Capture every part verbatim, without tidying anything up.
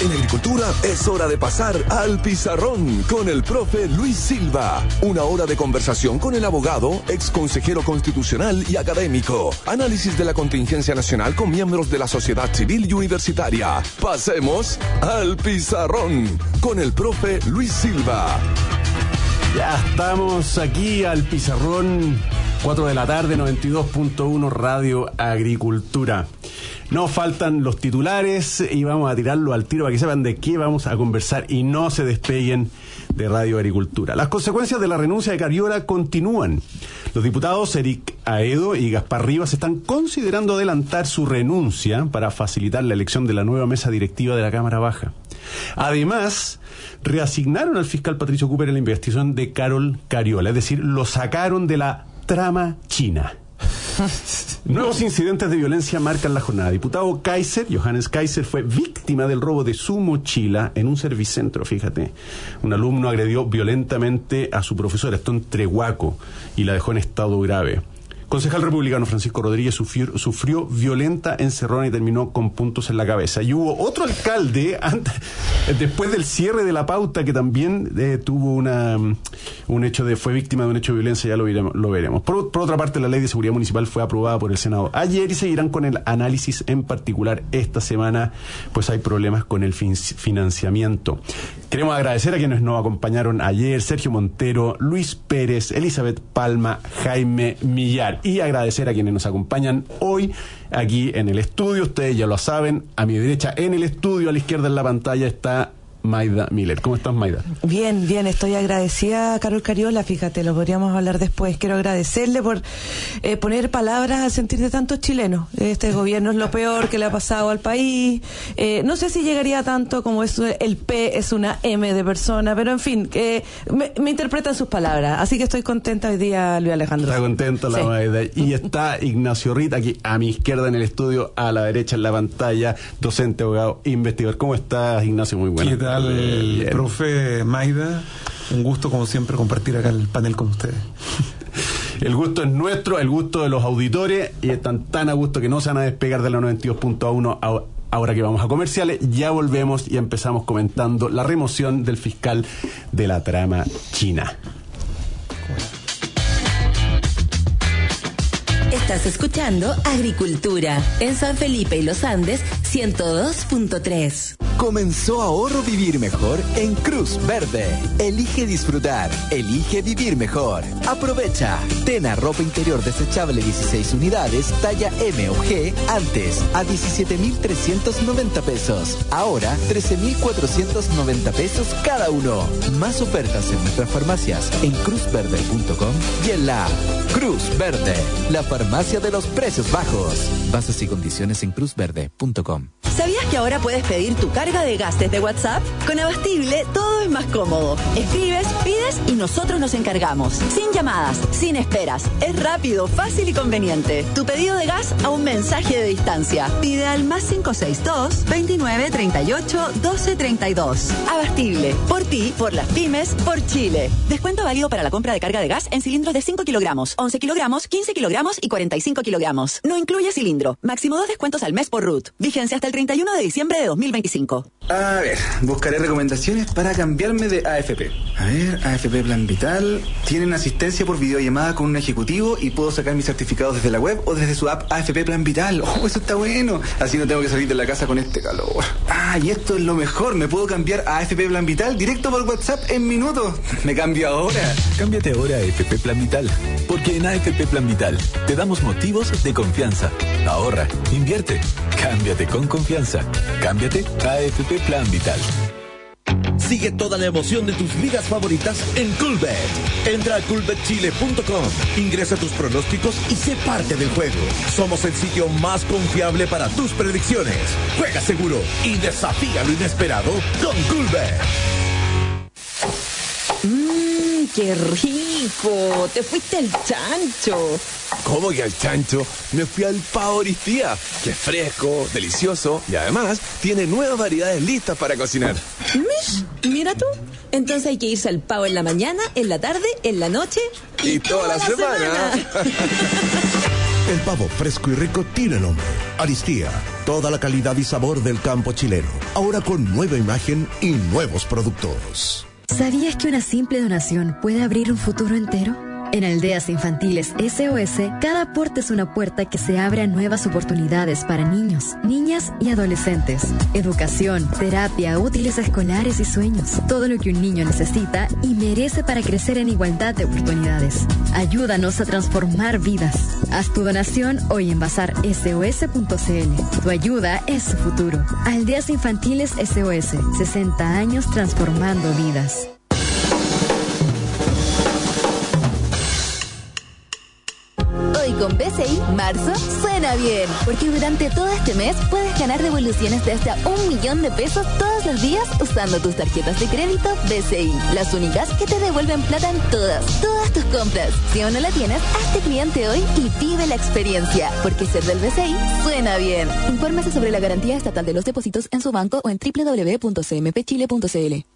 En agricultura es hora de pasar al pizarrón con el profe Luis Silva. Una hora de conversación con el abogado, ex consejero constitucional y académico. Análisis de la contingencia nacional con miembros de la sociedad civil y universitaria. Pasemos al pizarrón con el profe Luis Silva. Ya estamos aquí al pizarrón, cuatro de la tarde, noventa y dos punto uno Radio Agricultura. Nos faltan los titulares y vamos a tirarlo al tiro para que sepan de qué vamos a conversar y no se despeguen de Radio Agricultura. Las consecuencias de la renuncia de Cariola continúan. Los diputados Eric Aedo y Gaspar Rivas están considerando adelantar su renuncia para facilitar la elección de la nueva mesa directiva de la Cámara Baja. Además, reasignaron al fiscal Patricio Cooper en la investigación de Carol Cariola, es decir, lo sacaron de la trama china. Nuevos incidentes de violencia marcan la jornada. Diputado Kaiser, Johannes Kaiser, fue víctima del robo de su mochila en un servicentro, fíjate. Un alumno agredió violentamente a su profesora, esto en Trehuaco, y la dejó en estado grave. Concejal republicano Francisco Rodríguez sufrió, sufrió violenta encerrona y terminó con puntos en la cabeza. Y hubo otro alcalde, antes, después del cierre de la pauta, que también eh, tuvo una un hecho de fue víctima de un hecho de violencia, ya lo veremos. Lo veremos. Por, por otra parte, la ley de seguridad municipal fue aprobada por el Senado ayer y seguirán con el análisis. En particular, esta semana, pues hay problemas con el fin, financiamiento. Queremos agradecer a quienes nos acompañaron ayer: Sergio Montero, Luis Pérez, Elizabeth Palma, Jaime Millar. Y agradecer a quienes nos acompañan hoy aquí en el estudio. Ustedes ya lo saben, a mi derecha en el estudio, a la izquierda en la pantalla está Maida Miller. ¿Cómo estás, Maida? Bien, bien, estoy agradecida a Carol Cariola, fíjate, lo podríamos hablar después. Quiero agradecerle por eh, poner palabras al sentir de tantos chilenos. Este gobierno es lo peor que le ha pasado al país. Eh, no sé si llegaría tanto como es el P, es una M de persona, pero en fin, eh, me, me interpretan sus palabras. Así que estoy contenta hoy día, Luis Alejandro. Está contenta la sí. Maida. Y está Ignacio Rita aquí a mi izquierda en el estudio, a la derecha en la pantalla, docente, abogado, investigador. ¿Cómo estás, Ignacio? Muy bueno. ¿Qué tal? El profe Maida, un gusto como siempre compartir acá el panel con ustedes. El gusto es nuestro, el gusto de los auditores, y están tan a gusto que no se van a despegar de la noventa y dos punto uno. Ahora que vamos a comerciales, ya volvemos y empezamos comentando la remoción del fiscal de la trama china. Estás escuchando Agricultura en San Felipe y Los Andes ciento dos punto tres. Comenzó Ahorro Vivir Mejor en Cruz Verde. Elige disfrutar, elige vivir mejor. Aprovecha. Tena ropa interior desechable dieciséis unidades, talla M o G, antes a diecisiete mil trescientos noventa pesos. Ahora trece mil cuatrocientos noventa pesos cada uno. Más ofertas en nuestras farmacias en cruz verde punto com y en la Cruz Verde, la farmacia de los precios bajos. Bases y condiciones en cruz verde punto com. ¿Sabías que ahora puedes pedir tu carga de gas desde WhatsApp? Con Abastible todo es más cómodo. Escribes, pides y nosotros nos encargamos. Sin llamadas, sin esperas. Es rápido, fácil y conveniente. Tu pedido de gas a un mensaje de distancia. Pide al más cinco seis dos, veintinueve, treinta y ocho, doce, treinta y dos. Abastible. Por ti, por las pymes, por Chile. Descuento válido para la compra de carga de gas en cilindros de cinco kilogramos, once kilogramos, quince kilogramos y cuarenta y cinco kilogramos. No incluye cilindro. Máximo dos descuentos al mes por R U T. Vigencia hasta el treinta y uno de diciembre de dos mil veinticinco. A ver, buscaré recomendaciones para cambiarme de A F P. A ver, A F P Plan Vital. Tienen asistencia por videollamada con un ejecutivo y puedo sacar mis certificados desde la web o desde su app A F P Plan Vital. Oh, eso está bueno. Así no tengo que salir de la casa con este calor. Ah, y esto es lo mejor. Me puedo cambiar a A F P Plan Vital directo por WhatsApp en minutos. Me cambio ahora. Cámbiate ahora a A F P Plan Vital. Porque en A F P Plan Vital te damos motivos de confianza. Ahorra, invierte, cámbiate con confianza. Cámbiate a A F P Plan Vital. Sigue toda la emoción de tus ligas favoritas en Coolbet. Entra a coolbet chile punto com, ingresa tus pronósticos y sé parte del juego. Somos el sitio más confiable para tus predicciones. Juega seguro y desafía lo inesperado con Coolbet. Mmm, qué rico. Te fuiste al chancho. ¿Cómo que al chancho? Me fui al pavo Oristía, que es fresco, delicioso y además tiene nuevas variedades listas para cocinar. Mish, mira tú. Entonces hay que irse al pavo en la mañana, en la tarde, en la noche y, y toda, toda la, la semana. semana. El pavo fresco y rico tiene nombre. Aristía, toda la calidad y sabor del campo chileno. Ahora con nueva imagen y nuevos productos. ¿Sabías que una simple donación puede abrir un futuro entero? En Aldeas Infantiles S O S, cada aporte es una puerta que se abre a nuevas oportunidades para niños, niñas y adolescentes. Educación, terapia, útiles escolares y sueños. Todo lo que un niño necesita y merece para crecer en igualdad de oportunidades. Ayúdanos a transformar vidas. Haz tu donación hoy en bazar S O S punto C L. Tu ayuda es su futuro. Aldeas Infantiles S O S, sesenta años transformando vidas. Hoy con B C I, marzo suena bien, porque durante todo este mes puedes ganar devoluciones de hasta un millón de pesos todos los días usando tus tarjetas de crédito B C I, las únicas que te devuelven plata en todas, todas tus compras. Si aún no la tienes, hazte cliente hoy y vive la experiencia, porque ser del B C I suena bien. Infórmese sobre la garantía estatal de los depósitos en su banco o en doble u doble u doble u punto c m p chile punto c l.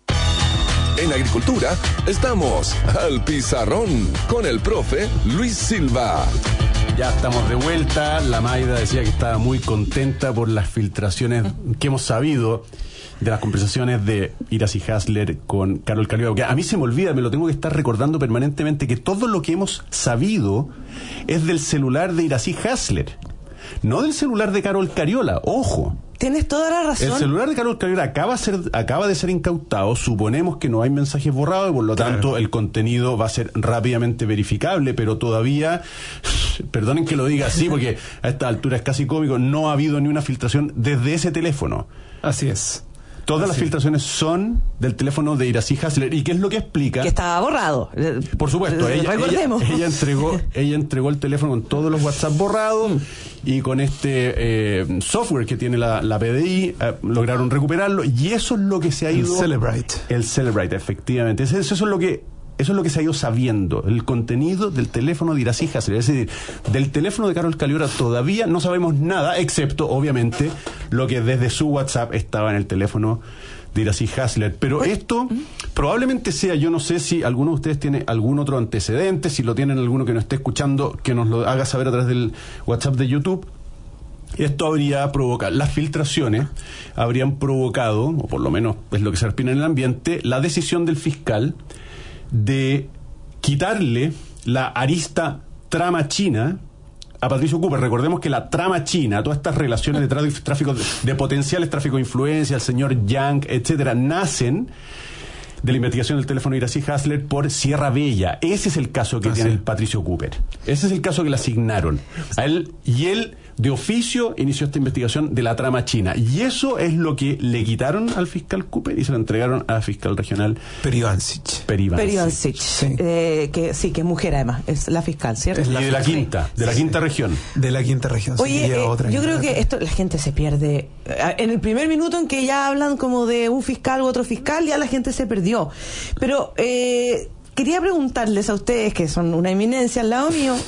En Agricultura estamos al pizarrón con el profe Luis Silva. Ya estamos de vuelta. La Maida decía que estaba muy contenta por las filtraciones que hemos sabido de las conversaciones de Iracy Hasler con Carol Cariola. Porque a mí se me olvida, me lo tengo que estar recordando permanentemente, que todo lo que hemos sabido es del celular de Iracy Hasler, no del celular de Carol Cariola. Ojo. Tienes toda la razón. El celular de Carol Cariola acaba, ser, acaba de ser incautado. Suponemos que no hay mensajes borrados y por lo claro. tanto el contenido va a ser rápidamente verificable, pero todavía, perdonen que lo diga así porque a esta altura es casi cómico, no ha habido ni una filtración desde ese teléfono. Así es. Todas Así las filtraciones son del teléfono de Iracy Hasler. ¿Y qué es lo que explica? Que estaba borrado. Por supuesto, ella, Recordemos. ella, ella entregó ella entregó el teléfono con todos los WhatsApp borrados y con este eh, software que tiene la, la P D I eh, lograron recuperarlo y eso es lo que se ha ido... El Celebrite. El Celebrite, efectivamente. Eso, eso es lo que... Eso es lo que se ha ido sabiendo, el contenido del teléfono de Iracy Hasler. Es decir, del teléfono de Carol Cariola todavía no sabemos nada, excepto, obviamente, lo que desde su WhatsApp estaba en el teléfono de Iracy Hasler. Pero esto probablemente sea, yo no sé si alguno de ustedes tiene algún otro antecedente, si lo tienen alguno que nos esté escuchando, que nos lo haga saber a través del WhatsApp de YouTube. Esto habría provocado, las filtraciones habrían provocado, o por lo menos es lo que se respira en el ambiente, la decisión del fiscal de quitarle la arista trama china a Patricio Cooper. Recordemos que la trama china, todas estas relaciones de tráfico, de potenciales tráfico de influencia, el señor Yang, etcétera, nacen de la investigación del teléfono de Iracy Hasler por Sierra Bella. Ese es el caso que ah, tiene sí. el Patricio Cooper. Ese es el caso que le asignaron a él, y él de oficio inició esta investigación de la trama china. Y eso es lo que le quitaron al fiscal Cooper y se lo entregaron a la fiscal regional Perivancic. Perivancic. Sí. Eh, que sí, que es mujer además, es la fiscal, ¿cierto? Es la, y de la sí. quinta, de la sí. quinta región. De la quinta región. Oye, sí, eh, otra yo creo que esto la gente se pierde. En el primer minuto en que ya hablan como de un fiscal u otro fiscal, ya la gente se perdió. Pero eh, quería preguntarles a ustedes, que son una eminencia al lado mío,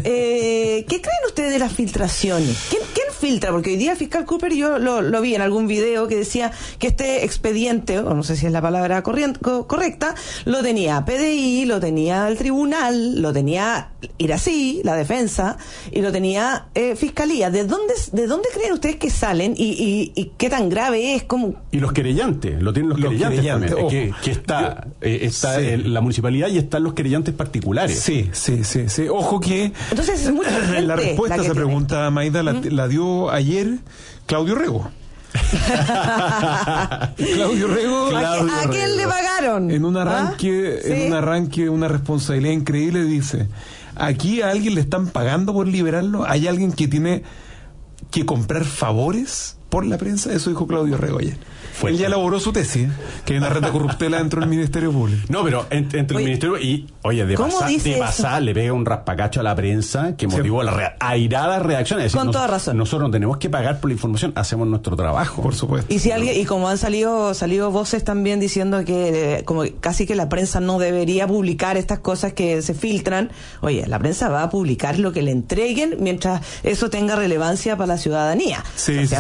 eh, ¿qué creen ustedes de las filtraciones? ¿Quién, quién filtra? Porque hoy día el fiscal Cooper, yo lo, lo vi en algún video que decía que este expediente, o no sé si es la palabra corriente, co- correcta, lo tenía P D I, lo tenía el tribunal, lo tenía Iracy, la defensa, y lo tenía eh, Fiscalía. ¿De dónde, ¿De dónde creen ustedes que salen y, y, y qué tan grave es? ¿Cómo? Y los querellantes, lo tienen los, los querellantes, querellantes también, que, que está, yo, eh, está sí. en la municipalidad y están los querellantes particulares. Sí, sí, sí, sí. Ojo que entonces es mucha gente la respuesta a esa pregunta, Maida, la, ¿Mm? la dio ayer Claudio Rego. Claudio Rego. Claudio ¿A, ¿A quién le pagaron? En un arranque, ¿Ah? ¿Sí? en un arranque, una responsabilidad increíble, dice: aquí a alguien le están pagando por liberarlo, hay alguien que tiene que comprar favores por la prensa. Eso dijo Claudio Rego ayer. Fue Él ya elaboró su tesis, que hay una red de corruptela dentro del Ministerio Público. No, pero entre, entre el Ministerio y, oye, de pasar, de pasar le pega un raspacacho a la prensa que motivó sí. la rea- airada reacción. Es decir, con nos, toda razón. Nosotros no tenemos que pagar por la información, hacemos nuestro trabajo. Por supuesto. Y si alguien, y como han salido, salido voces también diciendo que eh, como casi que la prensa no debería publicar estas cosas que se filtran, oye, la prensa va a publicar lo que le entreguen mientras eso tenga relevancia para la ciudadanía. Sí, o sea, sí, a mí la, me llega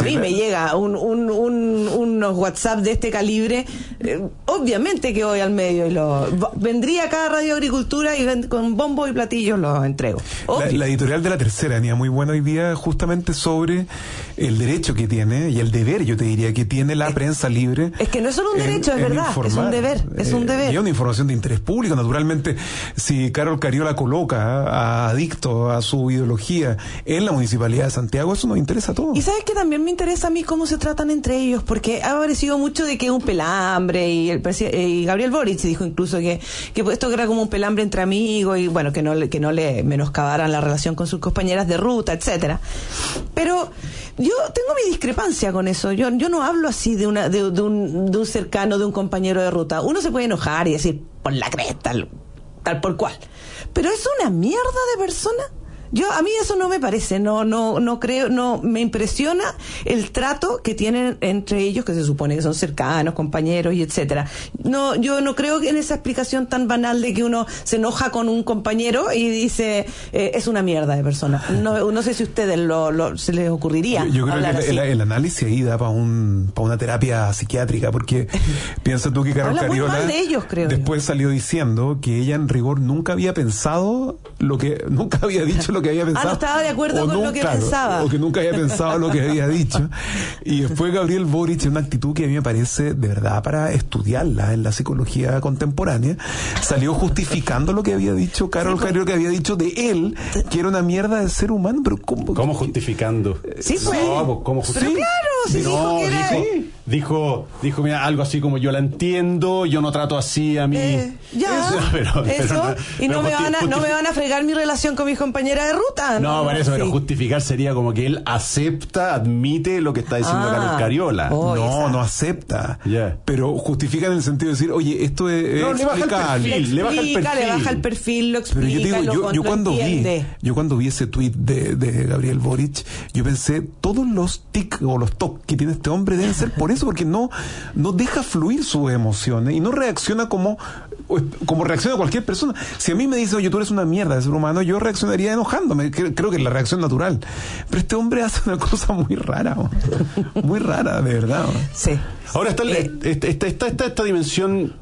llega un, un, un, unos WhatsApp de este calibre, eh, obviamente que voy al medio y lo vendría acá a Radio Agricultura y ven, con bombo y platillos los entrego. La, la editorial de La Tercera tenía muy buena hoy día justamente sobre el derecho que tiene y el deber, yo te diría, que tiene la es, prensa libre. Es que no es solo un derecho, en, es verdad, informar. es un deber, es un deber. Y es una información de interés público, naturalmente. Si Carol Cariola coloca a adicto a su ideología en la Municipalidad de Santiago, eso nos interesa a todos. Y sabes que también me interesa a mí cómo se tratan entre ellos, porque ha aparecido mucho de que es un pelambre, y el y Gabriel Boric dijo incluso que, que esto era como un pelambre entre amigos, y bueno, que no, que no le menoscabaran la relación con sus compañeras de ruta, etcétera. Pero yo tengo mi discrepancia con eso. Yo, yo no hablo así de una, de, de un, de un cercano, de un compañero de ruta. Uno se puede enojar y decir, por la cresta, tal, tal por cual. Pero es una mierda de persona. Yo, a mí eso no me parece, no, no, no creo, no, me impresiona el trato que tienen entre ellos, que se supone que son cercanos, compañeros y etcétera. No, yo no creo que en esa explicación tan banal de que uno se enoja con un compañero y dice, eh, es una mierda de persona. No, no sé si a ustedes lo, lo, se les ocurriría. Yo, yo creo hablar que el, el análisis ahí da para un, para una terapia psiquiátrica, porque piensa tú que Carol Cariola de ellos, creo después yo. salió diciendo que ella en rigor nunca había pensado lo que, nunca había dicho lo que había pensado. Ah, no estaba de acuerdo con nunca, lo que pensaba. O que nunca había pensado lo que había dicho. Y después Gabriel Boric, en una actitud que a mí me parece de verdad para estudiarla en la psicología contemporánea, salió justificando lo que había dicho Carol sí, Cariola, que había dicho de él, que era una mierda de ser humano. Pero ¿cómo, ¿Cómo justificando? Sí, fue. No, ¿cómo pero sí, claro, sí no, dijo que era... Dijo, dijo, dijo, mira, algo así como yo la entiendo, yo no trato así a mí. Eh, ya, eso, pero, eso pero no, y no, pero me van a, justi- no me van a fregar mi relación con mis compañeras de ruta. No, no para eso, sí. pero justificar sería como que él acepta, admite lo que está diciendo ah, Carol Cariola. Oh, no, esa. no acepta. Yeah. Pero justifica en el sentido de decir, oye, esto es, no, es le baja el perfil, le baja el perfil. Le baja el perfil, lo explica, pero yo digo, lo, yo, yo lo cuando entiende. vi, yo cuando vi ese tweet de, de Gabriel Boric, yo pensé, todos los tics o los tocs que tiene este hombre deben ser por eso, porque no, no deja fluir sus emociones y no reacciona como, como reacciona cualquier persona. Si a mí me dice, oye, tú eres una mierda de ser humano, yo reaccionaría enojándome. Creo que es la reacción natural. Pero este hombre hace una cosa muy rara, ¿no? Muy rara, de verdad, ¿no? Sí. Ahora está, eh, esta, esta, esta, esta, esta dimensión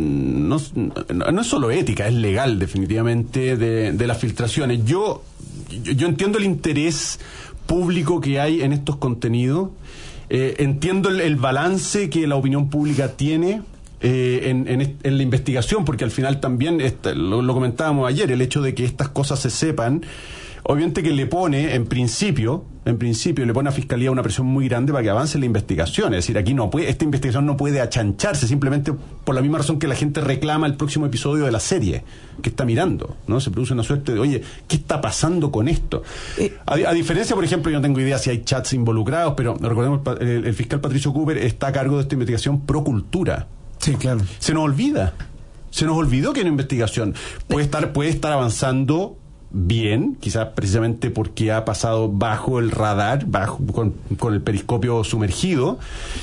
no, no, no es solo ética, es legal definitivamente de, de las filtraciones. Yo, yo, yo entiendo el interés público que hay en estos contenidos, eh, entiendo el, el balance que la opinión pública tiene eh, en, en, en la investigación, porque al final también, esta, lo, lo comentábamos ayer, el hecho de que estas cosas se sepan, obviamente que le pone, en principio, en principio le pone a Fiscalía una presión muy grande para que avance la investigación. Es decir, aquí no puede, esta investigación no puede achancharse simplemente por la misma razón que la gente reclama el próximo episodio de la serie que está mirando, ¿no? Se produce una suerte de, oye, ¿qué está pasando con esto? A, a diferencia, por ejemplo, yo no tengo idea si hay chats involucrados, pero recordemos, el, el fiscal Patricio Cooper está a cargo de esta investigación pro cultura. Sí, claro. Se nos olvida. Se nos olvidó que hay una investigación. Puede estar, puede estar avanzando bien, quizás precisamente porque ha pasado bajo el radar, bajo con, con el periscopio sumergido,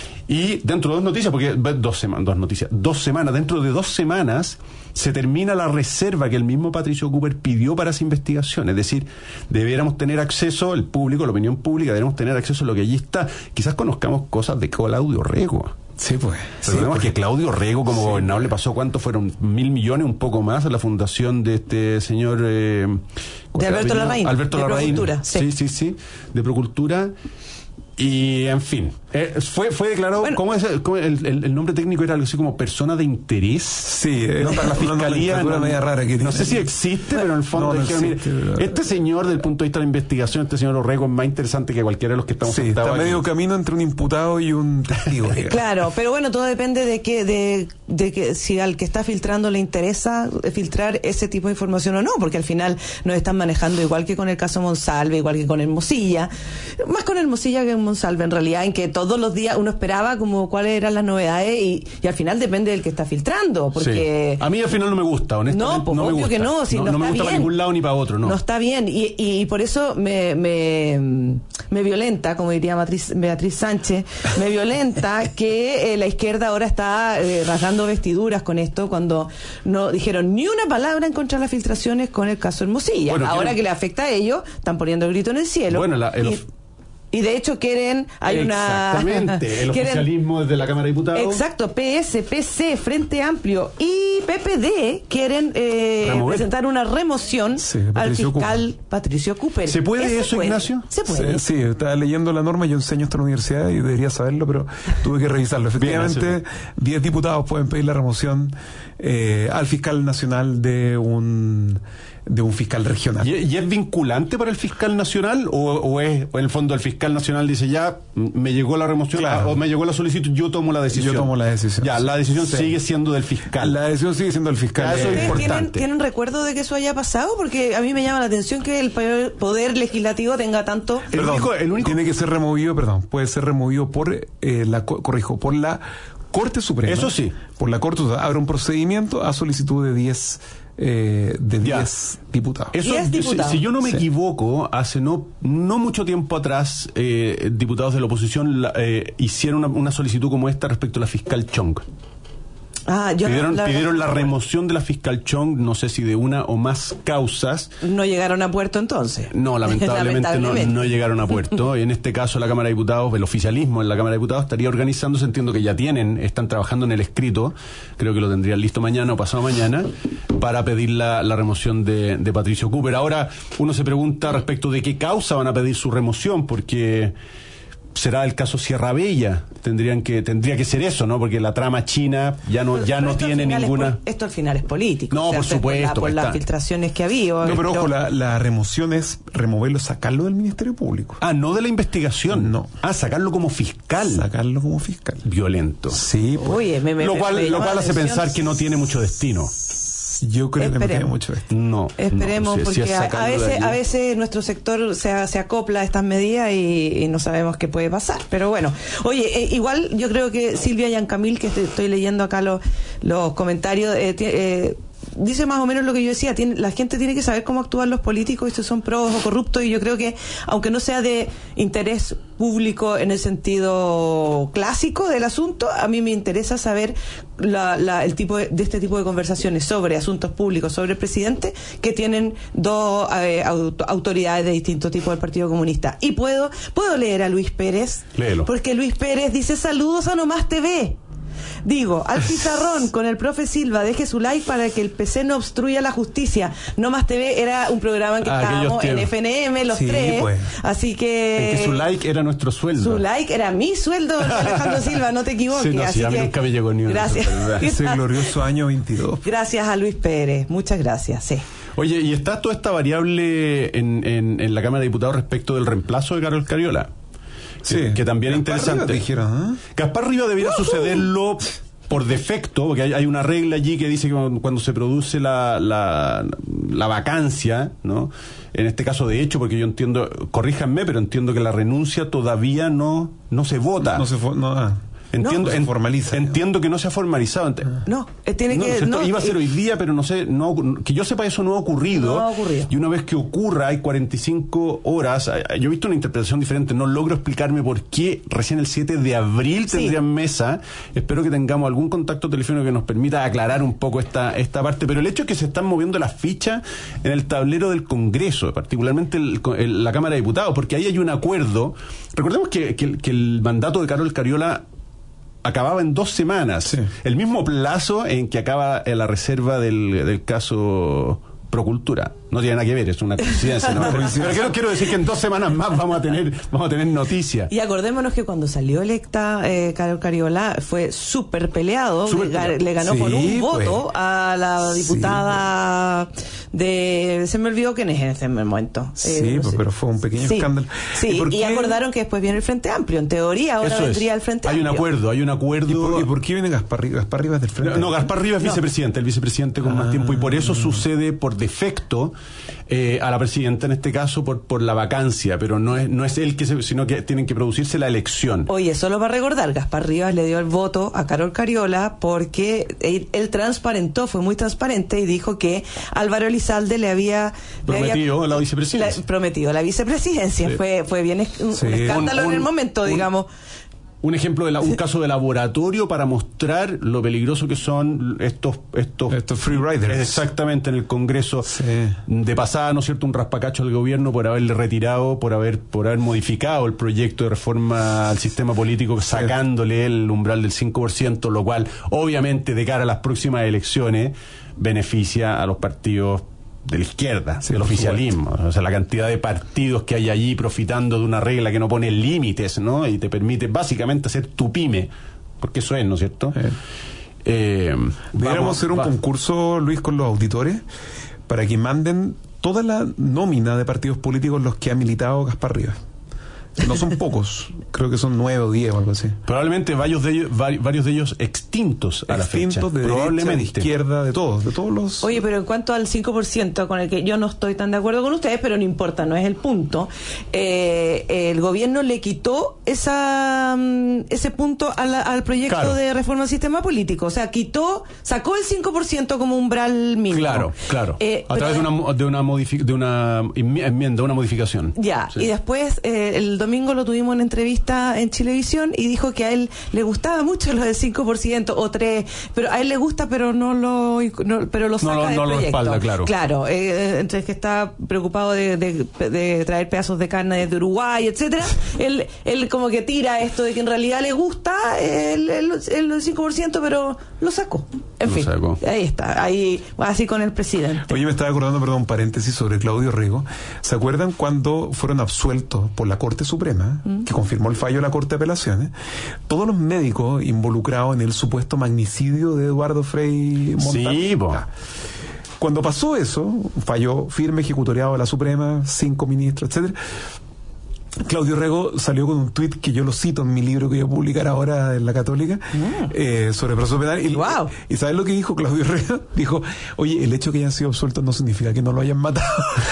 y dentro de dos noticias, porque dos semanas, dos noticias, dos semanas, dentro de dos semanas se termina la reserva que el mismo Patricio Cooper pidió para esa investigación. Es decir, debiéramos tener acceso, el público, la opinión pública, deberíamos tener acceso a lo que allí está. Quizás conozcamos cosas de Claudio Rego. Sí, pues. Recordemos sí, que Claudio Rego como sí, gobernador le pasó, ¿cuánto fueron? Mil millones, un poco más, a la fundación de este señor... Eh, de Alberto Larraín. Alberto de Larraín. Procultura, sí. sí, sí, sí, de Procultura. Y, en fin, eh, fue fue declarado, bueno, ¿cómo es el, cómo el, el, el nombre técnico era algo así como persona de interés? Sí, no, para la fiscalía. Una media rara que no tiene. sé si existe, pero en el fondo no, no dijeron, existe, mire, pero... este señor, desde el punto de vista de la investigación, este señor Orrego es más interesante que cualquiera de los que estamos sí, sentados está aquí. medio camino entre un imputado y un testigo. Claro, pero bueno, todo depende de que, de, de que si al que está filtrando le interesa filtrar ese tipo de información o no, porque al final nos están manejando igual que con el caso Monsalve, igual que con el Mosilla, más con el Mosilla que con Monsalve en realidad, en que todos los días uno esperaba como cuáles eran las novedades y, y al final depende del que está filtrando, porque... Sí. A mí al final no me gusta, honestamente. No, pues no me obvio gusta. que no, si no, no, no está me gusta bien. para ningún lado ni para otro, no. No está bien, y, y, y por eso me, me, me violenta, como diría Beatriz, Beatriz Sánchez, me violenta que eh, la izquierda ahora está eh, rasgando vestiduras con esto, cuando no dijeron ni una palabra en contra de las filtraciones con el caso Hermosilla. Bueno, ahora quiero... que le afecta a ellos, están poniendo el grito en el cielo. Bueno, la, el y, of... Y de hecho quieren, hay una... Exactamente, el quieren, oficialismo desde la Cámara de Diputados. Exacto, P S, P C, Frente Amplio y P P D quieren eh, presentar una remoción sí, al fiscal Cooper. Patricio Cooper. ¿Se puede ¿Ese eso, puede? Ignacio? Se puede. Sí, sí, estaba leyendo la norma, yo enseño esto en la universidad y debería saberlo, pero tuve que revisarlo. Efectivamente, diez diputados pueden pedir la remoción eh, al fiscal nacional de un... de un fiscal regional. ¿Y, y es vinculante para el fiscal nacional o, o es o en el fondo el fiscal nacional dice ya me llegó la remoción claro. o me llegó la solicitud, yo tomo la decisión? Yo tomo la decisión. Ya, la decisión sí. sigue siendo del fiscal. La decisión sigue siendo del fiscal. Ya, eso es importante. ¿Tienen, ¿Tienen recuerdo de que eso haya pasado? Porque a mí me llama la atención que el poder legislativo tenga tanto... El perdón, único, el único... Tiene que ser removido, perdón, puede ser removido por eh, la, corrijo, por la Corte Suprema. Eso sí. Por la Corte, abre un procedimiento a solicitud de diez Eh, de diez diputados. Eso, diputados. Si, si yo no me sí. equivoco, hace no no mucho tiempo atrás, eh, diputados de la oposición la, eh, hicieron una, una solicitud como esta respecto a la fiscal Chong. Ah, yo pidieron, no, la, pidieron la remoción de la fiscal Chong, no sé si de una o más causas. No llegaron a puerto entonces. No, lamentablemente, lamentablemente. No, no llegaron a puerto. En este caso, la Cámara de Diputados, el oficialismo en la Cámara de Diputados estaría organizándose, entiendo que ya tienen, están trabajando en el escrito, creo que lo tendrían listo mañana o pasado mañana, para pedir la, la remoción de, de Patricio Cooper. Ahora, uno se pregunta respecto de qué causa van a pedir su remoción, porque... será el caso Sierra Bella, tendrían que tendría que ser eso, ¿no? Porque la trama china ya no pero, ya pero no tiene ninguna es, esto al final es político. No, o sea, por supuesto, por, la, por las filtraciones que ha habido. No, pero ojo, la, la remoción es removerlo, sacarlo del Ministerio Público. Ah, no de la investigación. No. Ah, sacarlo como fiscal. Sacarlo como fiscal. Violento. Sí. Pues. Oye, me, me, lo cual me lo cual hace atención. pensar que no tiene mucho destino. Yo creo Esperemos. que no tiene mucho destino. No. Esperemos, no, si, porque si a, a veces a veces nuestro sector se, se acopla a estas medidas y, y no sabemos qué puede pasar. Pero bueno, oye, eh, igual yo creo que Silvia Yancamil, que estoy, estoy leyendo acá los, los comentarios, eh, eh, dice más o menos lo que yo decía, tiene, la gente tiene que saber cómo actúan los políticos, si son probos o corruptos, y yo creo que, aunque no sea de interés público en el sentido clásico del asunto, a mí me interesa saber la, la, el tipo de, de este tipo de conversaciones sobre asuntos públicos, sobre el presidente, que tienen dos eh, auto, autoridades de distinto tipo del Partido Comunista. Y puedo, puedo leer a Luis Pérez, Léelo. Porque Luis Pérez dice: saludos a Nomás T V. Digo, al pizarrón con el profe Silva, deje su like para que el P C no obstruya la justicia. No Más T V era un programa en que ah, estábamos en F N M los sí, tres, pues. Así que... Es que su like era nuestro sueldo. Su like era mi sueldo, Alejandro Silva, no te equivoques. Sí, no, así sí, a mí que, nunca me llegó ni uno. Gracias. Ese glorioso año veintidós. Gracias a Luis Pérez, muchas gracias, sí. Oye, ¿y está toda esta variable en, en, en la Cámara de Diputados respecto del reemplazo de Carol Cariola? Sí. Que, que también es interesante. Rivas dijeron, ¿eh? Gaspar Rivas debiera uh-huh. sucederlo por defecto, porque hay, hay una regla allí que dice que cuando, cuando se produce la, la, la vacancia, ¿no? En este caso de hecho, porque yo entiendo, corríjanme, pero entiendo que la renuncia todavía no, no se vota. No se fo- no, ah. Entiendo, no, se formaliza. Entiendo que no se ha formalizado. No, tiene no, que... No, iba a ser eh, hoy día, pero no sé, no, que yo sepa eso no ha ocurrido. No ha ocurrido. Y una vez que ocurra, hay cuarenta y cinco horas. Yo he visto una interpretación diferente. No logro explicarme por qué recién el siete de abril sí. tendrían mesa. Espero que tengamos algún contacto telefónico que nos permita aclarar un poco esta, esta parte. Pero el hecho es que se están moviendo las fichas en el tablero del Congreso, particularmente el, el, la Cámara de Diputados, porque ahí hay un acuerdo. Recordemos que, que, que el mandato de Carol Cariola acababa en dos semanas. Sí. El mismo plazo en que acaba la reserva del, del caso Procultura. No tiene nada que ver, es una coincidencia. ¿no? Pero quiero, quiero decir que en dos semanas más vamos a tener vamos a tener noticias. Y acordémonos que cuando salió electa eh, Carol Cariola fue súper peleado, super le, le ganó sí, por un pues. voto a la diputada sí. de... Se me olvidó quién es en ese momento. Sí, eh, no pues, sé. Pero fue un pequeño sí. escándalo. Sí, y, y acordaron que después viene el Frente Amplio. En teoría ahora Eso vendría es. el Frente hay Amplio. Hay un acuerdo, hay un acuerdo. ¿Y por, ¿y por qué viene Gaspar Rivas? Gaspar Rivas del Frente No, no Gaspar Rivas es no. vicepresidente, el vicepresidente con ah. más tiempo, y por eso sucede por defecto eh, a la presidenta en este caso por por la vacancia, pero no es no es él que se, sino que tienen que producirse la elección. Oye, solo para recordar, Gaspar Rivas le dio el voto a Carol Cariola porque él, él transparentó, fue muy transparente y dijo que Álvaro Elizalde le había prometido le había, la vicepresidencia. La, prometido la vicepresidencia. Sí. Fue fue bien es, un, sí. un escándalo un, un, en el momento, un, digamos. un ejemplo de la, un caso de laboratorio para mostrar lo peligroso que son estos estos, estos free riders. Exactamente, en el Congreso. Sí. De pasada, ¿no es cierto?, un raspacacho al gobierno por haberle retirado, por haber por haber modificado el proyecto de reforma al sistema político, sí, sacándole el umbral del cinco por ciento, lo cual obviamente de cara a las próximas elecciones beneficia a los partidos de la izquierda, sí, del oficialismo. Supuesto. O sea, la cantidad de partidos que hay allí profitando de una regla que no pone límites, ¿no? Y te permite básicamente hacer tu pyme, porque eso es, ¿no es cierto? Eh. Eh, Deberíamos hacer un va. concurso, Luis, con los auditores para que manden toda la nómina de partidos políticos los que ha militado Gaspar Rivas. No son pocos, creo que son nueve o diez o algo así. Probablemente varios de ellos, varios de ellos extintos a la fecha. Extintos de derecha, de izquierda, de todos, de todos los... Oye, pero en cuanto al cinco por ciento, con el que yo no estoy tan de acuerdo con ustedes, pero no importa, no es el punto. Eh, el gobierno le quitó esa ese punto a la, al proyecto claro. de reforma del sistema político. O sea, quitó, sacó el cinco por ciento como umbral mínimo. Claro, claro. Eh, a través de una, de una, modific, de una enmienda, una modificación. Ya, sí. Y después eh, el domingo lo tuvimos en entrevista en Chilevisión y dijo que a él le gustaba mucho lo del cinco por ciento o tres, pero a él le gusta, pero no lo no, pero lo saca no, no, del no proyecto. Lo respalda, claro. Claro, eh, entonces que está preocupado de, de, de traer pedazos de carne desde Uruguay, etcétera. él, él como que tira esto de que en realidad le gusta el, el, el, el cinco por ciento, pero lo sacó. En lo fin, sacó. Ahí está, ahí así con el presidente. Oye, me estaba acordando, perdón, un paréntesis sobre Claudio Rego. ¿Se acuerdan cuando fueron absueltos por la Corte Suprema, que confirmó el fallo de la Corte de Apelaciones, todos los médicos involucrados en el supuesto magnicidio de Eduardo Frei Montalva? Sí, po. Cuando pasó eso, un fallo firme, ejecutoriado de la Suprema, cinco ministros, etcétera, Claudio Rego salió con un tuit que yo lo cito en mi libro que voy a publicar ahora en La Católica, mm. eh, sobre proceso penal. Y, wow. ¿Y sabes lo que dijo Claudio Rego? Dijo, oye, el hecho de que hayan sido absueltos no significa que no lo hayan matado.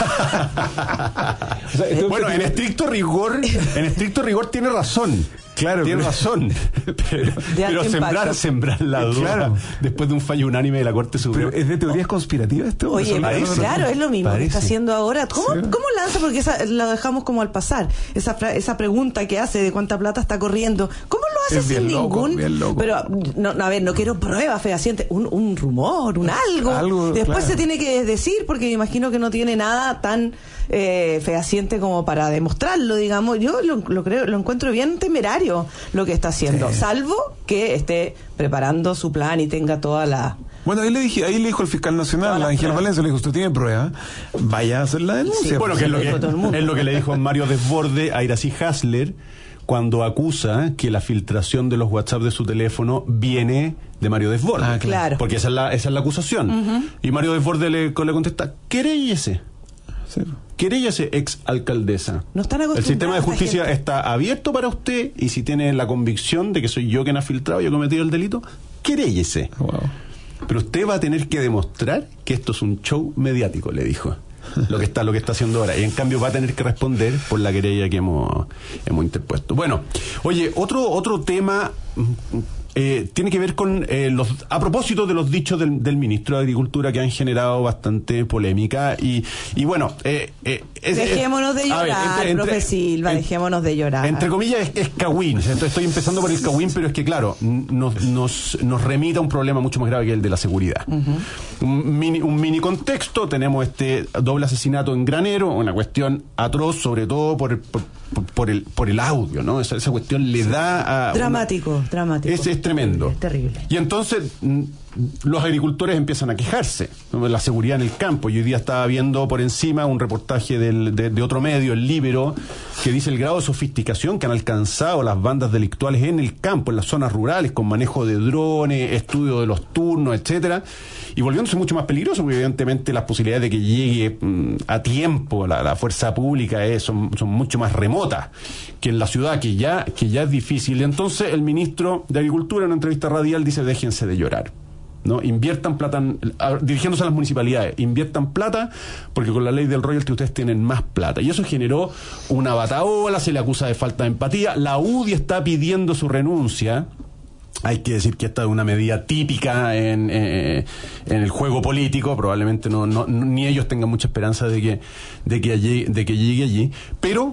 O sea, entonces, bueno, en estricto rigor, en estricto rigor tiene razón. Claro, tiene pero, razón. Pero, pero sembrar, sembrar la duda claro. después de un fallo unánime de la Corte Suprema. Pero ¿es de teorías conspirativas esto? Oye, parece, claro, es lo mismo parece. que está haciendo ahora. ¿Cómo, sí. ¿cómo lanza? Porque esa, lo dejamos como al pasar. Esa esa pregunta que hace de cuánta plata está corriendo. ¿Cómo lo hace es sin bien loco, ningún? Bien loco. Pero, no, a ver, no quiero pruebas fehacientes. Un, un rumor, un algo. algo Después claro. se tiene que decir, porque me imagino que no tiene nada tan eh, fehaciente como para demostrarlo, digamos. Yo lo, lo creo, lo encuentro bien temerario lo que está haciendo, sí. salvo que esté preparando su plan y tenga toda la... Bueno, ahí le dije, ahí le dijo el fiscal nacional, Ángel Valencia, le dijo, usted tiene prueba, vaya a hacer la denuncia. Sí, bueno, que es lo que, es lo que le dijo Mario Desborde a Iracy Hasler cuando acusa que la filtración de los WhatsApp de su teléfono viene de Mario Desborde. Ah, claro. Porque esa es la, esa es la acusación. Uh-huh. Y Mario Desborde le, le contesta, queréllese. Sí. Queréllese, ex alcaldesa. No están el sistema de justicia está abierto para usted y si tiene la convicción de que soy yo quien ha filtrado y he cometido el delito, queréllese. Wow. Pero usted va a tener que demostrar que esto es un show mediático, le dijo. Lo que está, lo que está haciendo ahora. Y en cambio va a tener que responder por la querella que hemos, hemos interpuesto. Bueno, oye, otro, otro tema eh, tiene que ver con eh, los, a propósito de los dichos del, del ministro de Agricultura que han generado bastante polémica y, y bueno, eh, eh, es, dejémonos de llorar, ver, entre, entre, profe Silva, en, dejémonos de llorar. Entre comillas es, es cagüín, estoy, estoy empezando por el cagüín, pero es que claro, nos, nos, nos remita a un problema mucho más grave que el de la seguridad. Uh-huh. Un mini, un mini contexto, tenemos este doble asesinato en Granero, una cuestión atroz, sobre todo por, por, por, por el por el audio, ¿no? Esa, esa cuestión le da a... Dramático, una, dramático. Es, es tremendo. Es terrible. Y entonces los agricultores empiezan a quejarse, ¿no? La seguridad en el campo. Y hoy día estaba viendo por encima un reportaje del, de, de otro medio, el Líbero, que dice el grado de sofisticación que han alcanzado las bandas delictuales en el campo, en las zonas rurales, con manejo de drones, estudio de los turnos, etcétera, y volviéndose mucho más peligroso, porque evidentemente las posibilidades de que llegue mmm, a tiempo la, la fuerza pública es, son, son mucho más remotas que en la ciudad, que ya, que ya es difícil. Y entonces el ministro de Agricultura en una entrevista radial dice, déjense de llorar, ¿no? Inviertan plata, en, a, dirigiéndose a las municipalidades, inviertan plata, porque con la ley del royalty ustedes tienen más plata. Y eso generó una bataola, se le acusa de falta de empatía. La U D I está pidiendo su renuncia. Hay que decir que esta es una medida típica en, eh, en el juego político. Probablemente no, no, no, ni ellos tengan mucha esperanza de que, de que, allí, de que llegue allí. Pero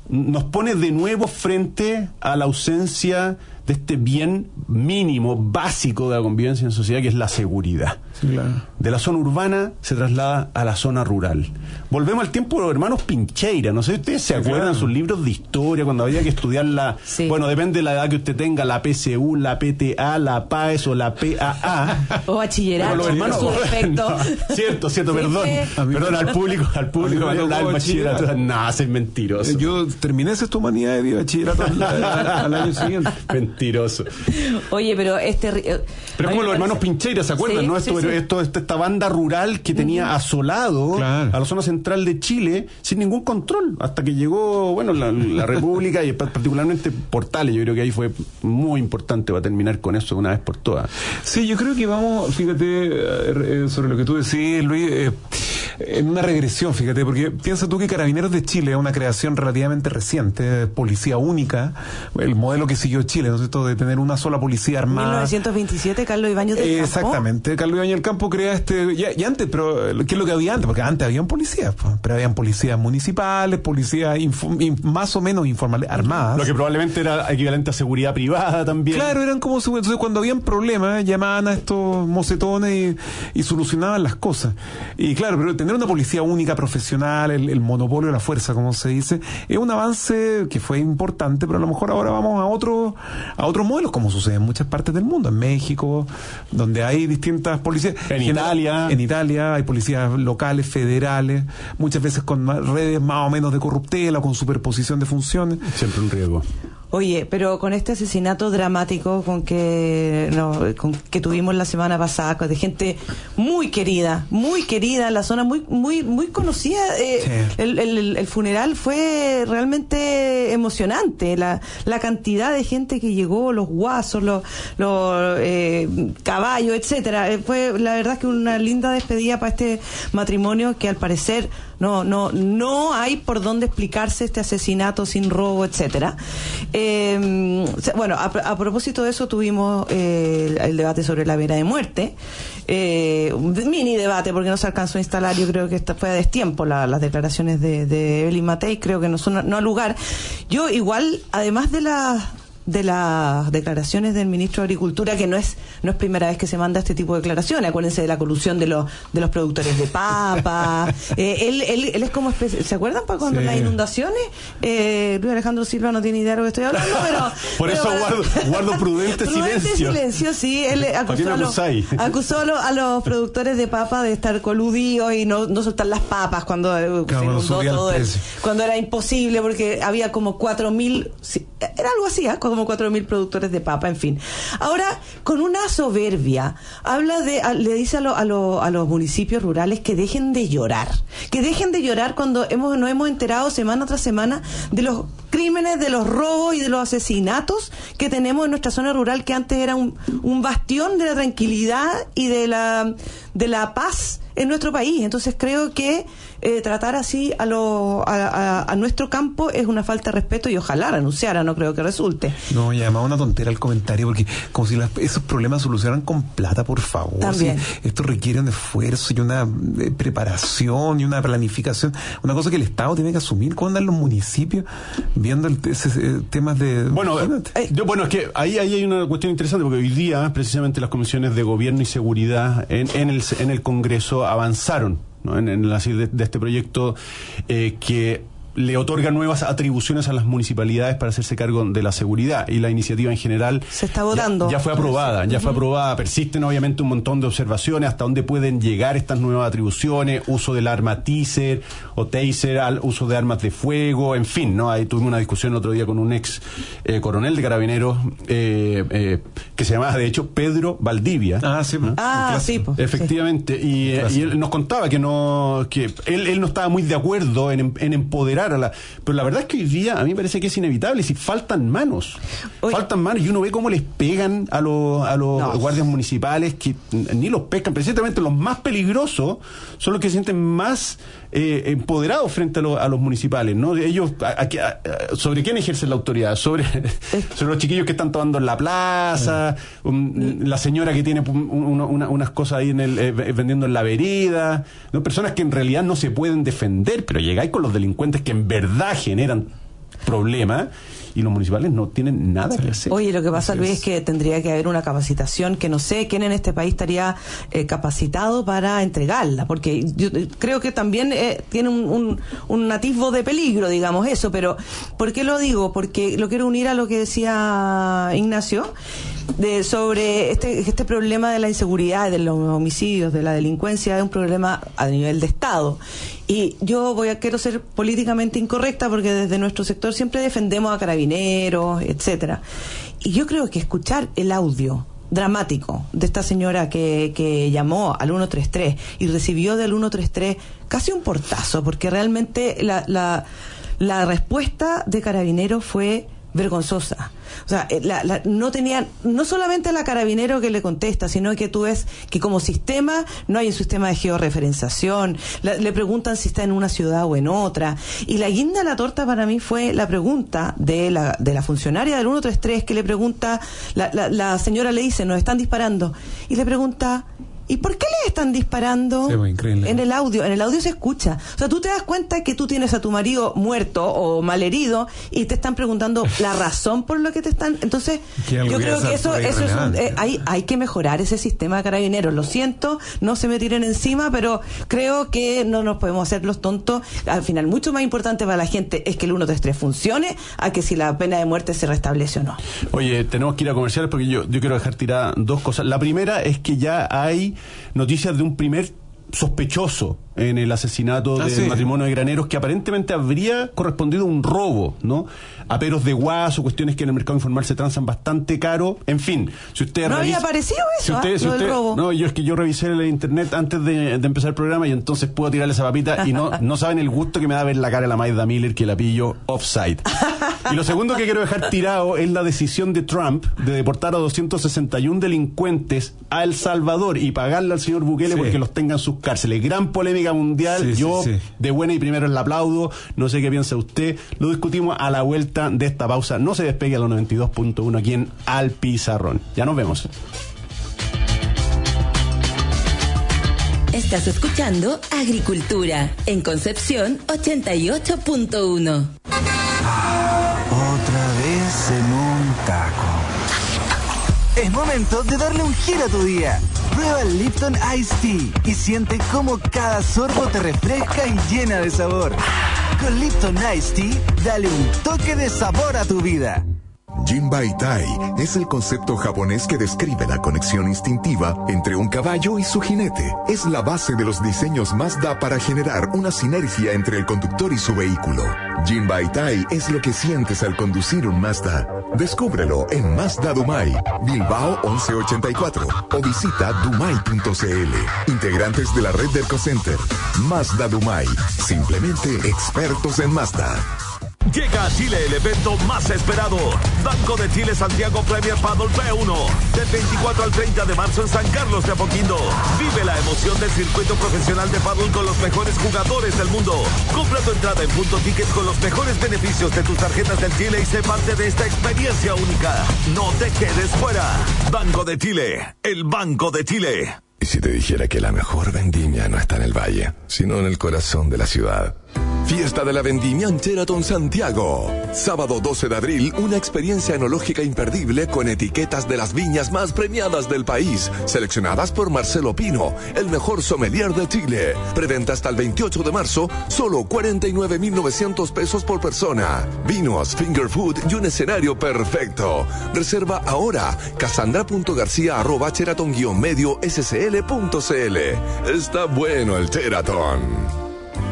nos pone de nuevo frente a la ausencia de este bien mínimo, básico de la convivencia en sociedad, que es la seguridad. Sí, claro. De la zona urbana se traslada a la zona rural. Volvemos al tiempo de los hermanos Pincheira. No sé si ustedes se Sí, acuerdan claro. sus libros de historia, cuando había que estudiar la... Sí. Bueno, depende de la edad que usted tenga, la P C U, la P T A, la P A E S o la P A A. O bachillerato, Pero los hermanos... por su defecto. No, cierto, cierto, Sí, perdón. sí. Perdón, al público, al público A mí me que habla del tocó bachillerato. bachillerato. No, es mentiroso. Eh, Yo terminé sexto humanidades de bachillerato al, al- al año siguiente. Mentiroso. Oye, pero este... eh, Pero a mí como me los hermanos parece- Pincheira, ¿se acuerdan? Sí, ¿no? sí, Esto, sí. esto, esta, esta banda rural que tenía asolado Claro. a la zona central de Chile sin ningún control, hasta que llegó, bueno, la, la República y particularmente Portales. Yo creo que ahí fue muy importante para terminar con eso de una vez por todas. Sí, yo creo que vamos, fíjate, eh, sobre lo que tú decís, Luis, eh, en una regresión, fíjate, porque piensa tú que Carabineros de Chile es una creación relativamente reciente, policía única, el modelo que siguió Chile, ¿no es cierto?, de tener una sola policía armada. mil novecientos veintisiete, Carlos Ibáñez del Eh, Campo. Exactamente, Carlos Ibáñez del Campo crea este, ya, ya antes, pero ¿qué es lo que había antes? Porque antes habían policías, pues, pero habían policías municipales, policías info- in- más o menos informales, armadas. Lo que probablemente era equivalente a seguridad privada también. Claro, eran como si- entonces cuando habían problemas llamaban a estos mocetones y, y solucionaban las cosas. Y claro, pero tener una policía única, profesional, el, el monopolio de la fuerza, como se dice, es un avance que fue importante, pero a lo mejor ahora vamos a otro a otros modelos, como sucede en muchas partes del mundo, en México, donde hay distintas policías. En Italia. En Italia hay policías locales, federales, muchas veces con ma- redes más o menos de corruptela o con superposición de funciones. Siempre un riesgo. Oye, pero con este asesinato dramático con que no, con que tuvimos la semana pasada, con- de gente muy querida, muy querida en la zona, muy muy muy conocida, eh, Sí. el, el, el funeral fue realmente emocionante, la, la cantidad de gente que llegó, los guasos, los, los eh, caballos, etcétera. Eh, fue la verdad que una linda despedida para este matrimonio que al parecer no no no hay por dónde explicarse este asesinato sin robo, etcétera. Eh, bueno, a, a propósito de eso tuvimos eh, el, el debate sobre la pena de muerte, eh, un mini debate porque no se alcanzó a instalar. Yo creo que esta fue a destiempo la, las declaraciones de, de Evelyn Matei, creo que no son no al lugar. Yo igual, además de la de las declaraciones del ministro de Agricultura, que no es no es primera vez que se manda este tipo de declaraciones. Acuérdense de la colusión de los de los productores de papa. eh, él, él él es como espe- ¿se acuerdan para cuando Sí. las inundaciones? Eh, Luis Alejandro Silva no tiene idea de lo que estoy hablando, pero Por pero eso para- guardo, guardo prudente, Prudente silencio. silencio, sí. Él ¿Para qué acusó, me a los, acusáis? acusó a los, a los productores de papa de estar coludidos y no, no soltar las papas cuando eh, se cuando inundó subía el todo el- precio. cuando era imposible porque había como cuatro mil, sí, era algo así, ¿eh? Como cuatro mil productores de papa, en fin. Ahora, con una soberbia, habla de, a- le dice a, lo- a, lo- a los municipios rurales que dejen de llorar, que dejen de llorar cuando hemos nos hemos enterado semana tras semana de los crímenes, de los robos y de los asesinatos que tenemos en nuestra zona rural, que antes era un, un bastión de la tranquilidad y de la de la paz en nuestro país. Entonces creo que eh, tratar así a, lo, a, a, a nuestro campo es una falta de respeto y ojalá renunciara, no creo que resulte. No, y además una tontera el comentario, porque como si las- esos problemas se solucionaran con plata, por favor. También. Sí, esto requiere un esfuerzo y una eh, preparación y una planificación, una cosa que el Estado tiene que asumir. ¿Cómo andan los municipios viendo el, ese, eh, temas de... Bueno, Imagínate. eh, yo- bueno, es que ahí, ahí hay una cuestión interesante, porque hoy día precisamente las comisiones de gobierno y seguridad en, en, el, en el Congreso avanzaron, ¿no? en, en la, de, de este proyecto eh, que le otorga nuevas atribuciones a las municipalidades para hacerse cargo de la seguridad, y la iniciativa en general Se está votando. ya, ya fue aprobada, ya fue aprobada. Persisten obviamente un montón de observaciones hasta dónde pueden llegar estas nuevas atribuciones, uso del arma teaser o taser, al uso de armas de fuego, en fin, ¿no? Ahí tuvimos una discusión el otro día con un ex eh, coronel de Carabineros eh, eh, que se llamaba de hecho Pedro Valdivia. Ah, sí. ¿no? Ah, sí, pues. Efectivamente, y, eh, y él nos contaba que no, que él, él no estaba muy de acuerdo en, en empoderar a la, pero la verdad es que hoy día a mí me parece que es inevitable, si faltan manos, Oye. faltan manos, y uno ve cómo les pegan a los, a los No. guardias municipales, que ni los pescan, precisamente los más peligrosos son los que se sienten más eh, empoderados frente a, lo- a los municipales, ¿no? Ellos, a- a- a- ¿sobre quién ejercen la autoridad? Sobre, sobre los chiquillos que están tomando en la plaza, um, la señora que tiene un- un- una- unas cosas ahí en el, eh, vendiendo en la vereda, ¿no? Personas que en realidad no se pueden defender, pero llegáis con los delincuentes que en verdad generan problema y los municipales no tienen nada que hacer. Oye, lo que pasa, Así Luis, es. es que tendría que haber una capacitación que no sé quién en este país estaría eh, capacitado para entregarla, porque yo creo que también eh, tiene un, un, un atisbo de peligro, digamos eso, pero ¿por qué lo digo? Porque lo quiero unir a lo que decía Ignacio de sobre este este problema de la inseguridad, de los homicidios, de la delincuencia, es un problema a nivel de Estado. Y yo voy a quiero ser políticamente incorrecta porque desde nuestro sector siempre defendemos a carabineros, etcétera. Y yo creo que escuchar el audio dramático de esta señora que, que llamó al ciento treinta y tres y recibió del ciento treinta y tres casi un portazo, porque realmente la, la, la respuesta de Carabineros fue vergonzosa. O sea, la, la, no tenían, no solamente la Carabinero que le contesta, sino que tú ves que como sistema no hay un sistema de georreferenciación, la, le preguntan si está en una ciudad o en otra, y la guinda de la torta para mí fue la pregunta de la, de la funcionaria del ciento treinta y tres que le pregunta, la, la, la señora le dice, nos están disparando, y le pregunta, ¿y por qué le están disparando? Sí, pues, increíble. En el audio, en el audio se escucha. O sea, tú te das cuenta que tú tienes a tu marido muerto o malherido y te están preguntando la razón por lo que te están... Entonces, yo creo que eso, eso es un, eh, hay, hay que mejorar ese sistema de Carabineros. Lo siento, no se me tiren encima, pero creo que no nos podemos hacer los tontos. Al final, mucho más importante para la gente es que el ciento treinta y tres funcione a que si la pena de muerte se restablece o no. Oye, tenemos que ir a comerciales porque yo, yo quiero dejar tiradas dos cosas. La primera es que ya hay noticias de un primer sospechoso en el asesinato ah, del sí. matrimonio de Graneros, que aparentemente habría correspondido a un robo, ¿no? Aperos de guas o cuestiones que en el mercado informal se transan bastante caro. En fin, si usted no revisa, había aparecido eso, si usted, ¿eh? si Lo usted, del robo. No, yo es que yo revisé en el internet antes de, de empezar el programa y entonces puedo tirarle esa papita y no, no saben el gusto que me da ver la cara de la Maida Miller que la pillo offside. Y lo segundo que quiero dejar tirado es la decisión de Trump de deportar a doscientos sesenta y uno delincuentes a El Salvador y pagarle al señor Bukele Sí. porque los tenga en sus cárceles. Gran polémica mundial. Sí, Yo sí, sí. de buena y primero el aplaudo. No sé qué piensa usted. Lo discutimos a la vuelta de esta pausa. No se despegue a los noventa y dos punto uno aquí en Al Pizarrón. Ya nos vemos. Estás escuchando Agricultura en Concepción ochenta y ocho punto uno. Otra vez en un taco. Es momento de darle un giro a tu día. Prueba el Lipton Iced Tea y siente cómo cada sorbo te refresca y llena de sabor. Con Lipton Iced Tea, dale un toque de sabor a tu vida. Jinbaitai es el concepto japonés que describe la conexión instintiva entre un caballo y su jinete. Es la base de los diseños Mazda para generar una sinergia entre el conductor y su vehículo. Jinbaitai es lo que sientes al conducir un Mazda. Descúbrelo en Mazda Dumai, Bilbao once ochenta y cuatro o visita dumai punto c l. Integrantes de la red del Ecocenter. Mazda Dumai, simplemente expertos en Mazda. Llega a Chile el evento más esperado. Banco de Chile Santiago Premier Paddle P uno. Del veinticuatro al treinta de marzo en San Carlos de Apoquindo. Vive la emoción del circuito profesional de paddle con los mejores jugadores del mundo. Compra tu entrada en Punto Ticket con los mejores beneficios de tus tarjetas del Chile y sé parte de esta experiencia única. No te quedes fuera. Banco de Chile. El Banco de Chile. ¿Y si te dijera que la mejor vendimia no está en el valle, sino en el corazón de la ciudad? Fiesta de la Vendimia en Sheraton Santiago. Sábado doce de abril, una experiencia enológica imperdible con etiquetas de las viñas más premiadas del país, seleccionadas por Marcelo Pino, el mejor sommelier de Chile. Preventa hasta el veintiocho de marzo, solo cuarenta y nueve mil novecientos pesos por persona. Vinos, finger food y un escenario perfecto. Reserva ahora, cassandra.garcia arroba sheraton guion medio scl punto cl. Está bueno el Sheraton.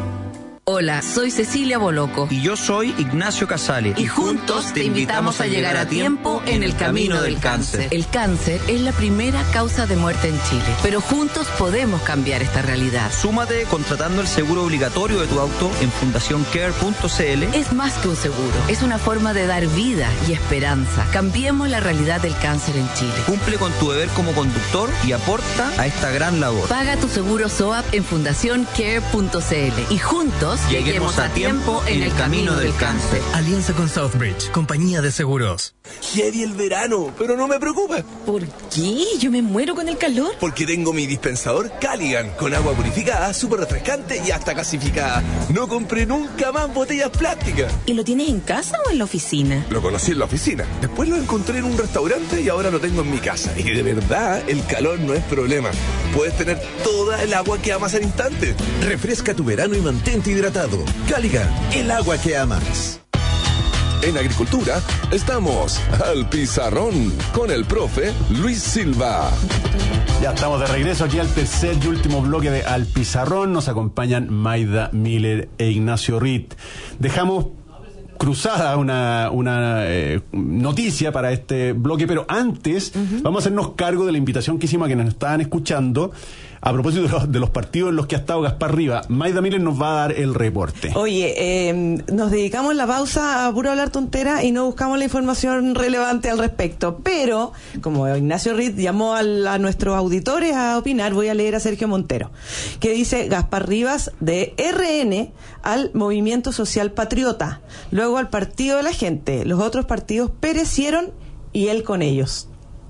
Hola, soy Cecilia Boloco. Y yo soy Ignacio Casale. Y juntos te invitamos a llegar a tiempo en el camino del cáncer. El cáncer es la primera causa de muerte en Chile, pero juntos podemos cambiar esta realidad. Súmate contratando el seguro obligatorio de tu auto en fundación care punto c l. Es más que un seguro, es una forma de dar vida y esperanza. Cambiemos la realidad del cáncer en Chile. Cumple con tu deber como conductor y aporta a esta gran labor. Paga tu seguro S O A P en fundación care punto c l y juntos todos lleguemos a tiempo en el camino del cáncer. Alianza con Southbridge, compañía de seguros. Heavy el verano, pero no me preocupa. ¿Por qué? Yo me muero con el calor. Porque tengo mi dispensador Caligan, con agua purificada, súper refrescante y hasta gasificada. No compré nunca más botellas plásticas. ¿Y lo tienes en casa o en la oficina? Lo conocí en la oficina, después lo encontré en un restaurante y ahora lo tengo en mi casa. Y de verdad, el calor no es problema. Puedes tener toda el agua que amas al instante. Refresca tu verano y mantente hidratado. Caligan, el agua que amas. En Agricultura, estamos al pizarrón con el profe Luis Silva. Ya estamos de regreso aquí al tercer y último bloque de Al Pizarrón. Nos acompañan Maida Miller e Ignacio Ritt. Dejamos cruzada una, una eh, noticia para este bloque, pero antes uh-huh. vamos a hacernos cargo de la invitación que hicimos a quienes nos estaban escuchando a propósito de los, de los partidos en los que ha estado Gaspar Riva. Maida Miller nos va a dar el reporte. Oye, eh, nos dedicamos en la pausa a puro hablar tontera y no buscamos la información relevante al respecto, pero como Ignacio Ritt llamó a, a nuestros auditores a opinar, voy a leer a Sergio Montero, que dice: Gaspar Rivas de R N al Movimiento Social Patriota, luego al Partido de la Gente, los otros partidos perecieron y él con ellos.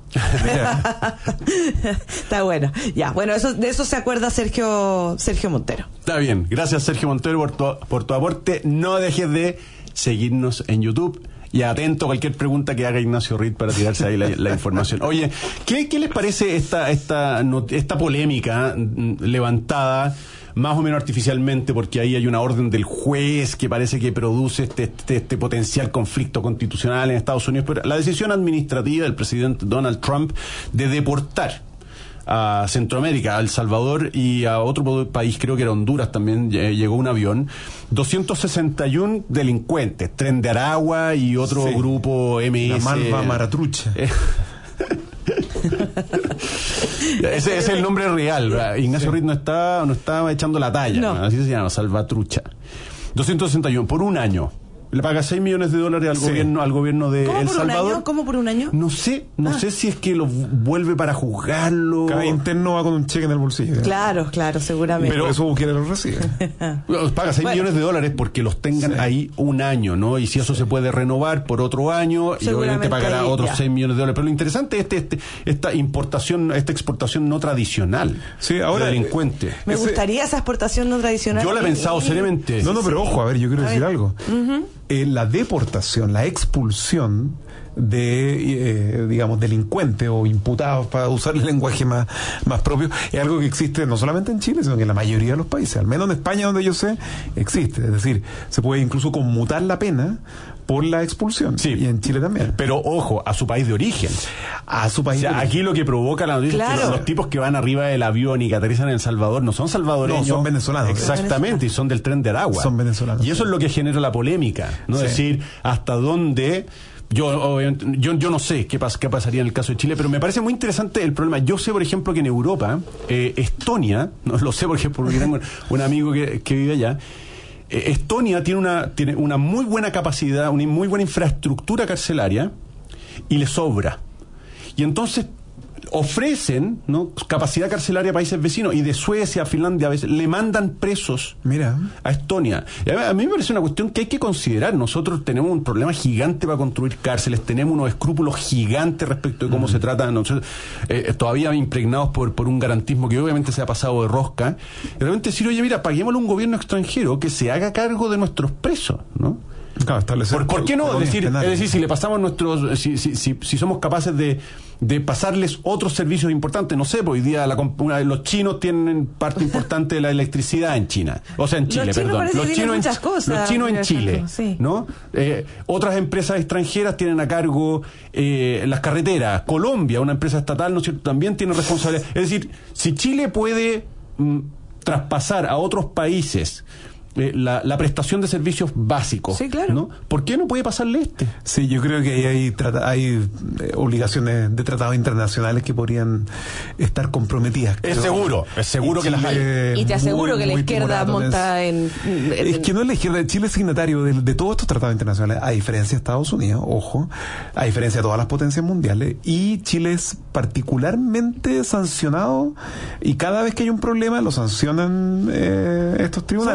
Está bueno. Ya, bueno, eso, de eso se acuerda Sergio Sergio Montero. Está bien, gracias Sergio Montero por tu, por tu aporte. No dejes de seguirnos en YouTube y atento a cualquier pregunta que haga Ignacio Ritt para tirarse ahí la, la información. Oye, ¿qué, qué les parece esta, esta, esta polémica levantada más o menos artificialmente, porque ahí hay una orden del juez que parece que produce este, este, este potencial conflicto constitucional en Estados Unidos, pero la decisión administrativa del presidente Donald Trump de deportar a Centroamérica, a El Salvador y a otro país, creo que era Honduras también, llegó un avión, doscientos sesenta y uno delincuentes, Tren de Aragua y otro sí. grupo M S. La Malva Maratrucha. Ese, ese es el nombre real, ¿verdad? Ignacio sí. Ritt no está, no estaba echando la talla, no. Así se llama, Salvatrucha. doscientos sesenta y uno por un año. Le paga seis millones de dólares al sí. gobierno al gobierno de El Salvador. Año? ¿Cómo por un año? No sé, no ah. sé si es que lo vuelve para juzgarlo. Cada interno va con un cheque en el bolsillo. ¿eh? Claro, claro, seguramente. Pero eso Bukele lo recibe. Paga seis bueno. millones de dólares porque los tengan sí. ahí un año, ¿no? Y si eso sí. se puede renovar por otro año, y obviamente pagará ahí, otros seis millones de dólares. Pero lo interesante es este, este, esta importación, esta exportación no tradicional sí, ahora, de delincuente. Eh, me ese, gustaría esa exportación no tradicional. Yo la he pensado y, seriamente. No, no, pero ojo, a ver, yo quiero a decir ver. algo. Uh-huh. Eh, la deportación, la expulsión de, eh, digamos, delincuentes o imputados, para usar el lenguaje más, más propio, es algo que existe no solamente en Chile, sino que en la mayoría de los países, al menos en España, donde yo sé, existe. Es decir, se puede incluso conmutar la pena por la expulsión. Sí. Y en Chile también. Pero ojo, a su país de origen. A su país o sea, de origen. Aquí lo que provoca la noticia claro. es que los, los tipos que van arriba del avión y que aterrizan en El Salvador no son salvadoreños. No, son venezolanos. Exactamente, y son del Tren de Aragua. Son venezolanos. Y eso es lo que genera la polémica, ¿no? Sí. Es decir, hasta dónde... Yo, yo yo no sé qué, pas, qué pasaría en el caso de Chile, pero me parece muy interesante el problema. Yo sé, por ejemplo, que en Europa, eh, Estonia, no lo sé porque, porque tengo un amigo que, que vive allá, eh, Estonia tiene una, tiene una muy buena capacidad, una muy buena infraestructura carcelaria y le sobra. Y entonces ofrecen, ¿no?, capacidad carcelaria a países vecinos, y de Suecia a Finlandia a veces le mandan presos Mira. a Estonia. Y a mí me parece una cuestión que hay que considerar. Nosotros tenemos un problema gigante para construir cárceles, tenemos unos escrúpulos gigantes respecto de cómo mm. se trata, nosotros, eh, todavía impregnados por, por un garantismo que obviamente se ha pasado de rosca. Y realmente decir, oye, mira, paguémosle a un gobierno extranjero que se haga cargo de nuestros presos, ¿no? Claro, ¿Por, ¿Por qué no? Es decir, es decir, si le pasamos nuestros, si, si, si, si somos capaces de, de pasarles otros servicios importantes, no sé, pues hoy día la, una, los chinos tienen parte importante de la electricidad en China, o sea, en Chile, los perdón. Los chinos, en, cosas, los chinos en Chile, ejemplo, sí. ¿no? Eh, otras empresas extranjeras tienen a cargo eh, las carreteras. Colombia, una empresa estatal, ¿no es cierto?, también tiene responsabilidad. Es decir, si Chile puede mm, traspasar a otros países Eh, la, la prestación de servicios básicos, sí, claro. ¿no? ¿Por qué no puede pasarle este? Sí, yo creo que ahí hay, trata, hay eh, obligaciones de tratados internacionales que podrían estar comprometidas. Es seguro, es seguro que las hay. Y te aseguro muy, que la izquierda monta en, en... Es que no es la izquierda. Chile es signatario de, de todos estos tratados internacionales, a diferencia de Estados Unidos, ojo, a diferencia de todas las potencias mundiales, y Chile es particularmente sancionado, y cada vez que hay un problema lo sancionan eh, estos tribunales. Somos como Entonces,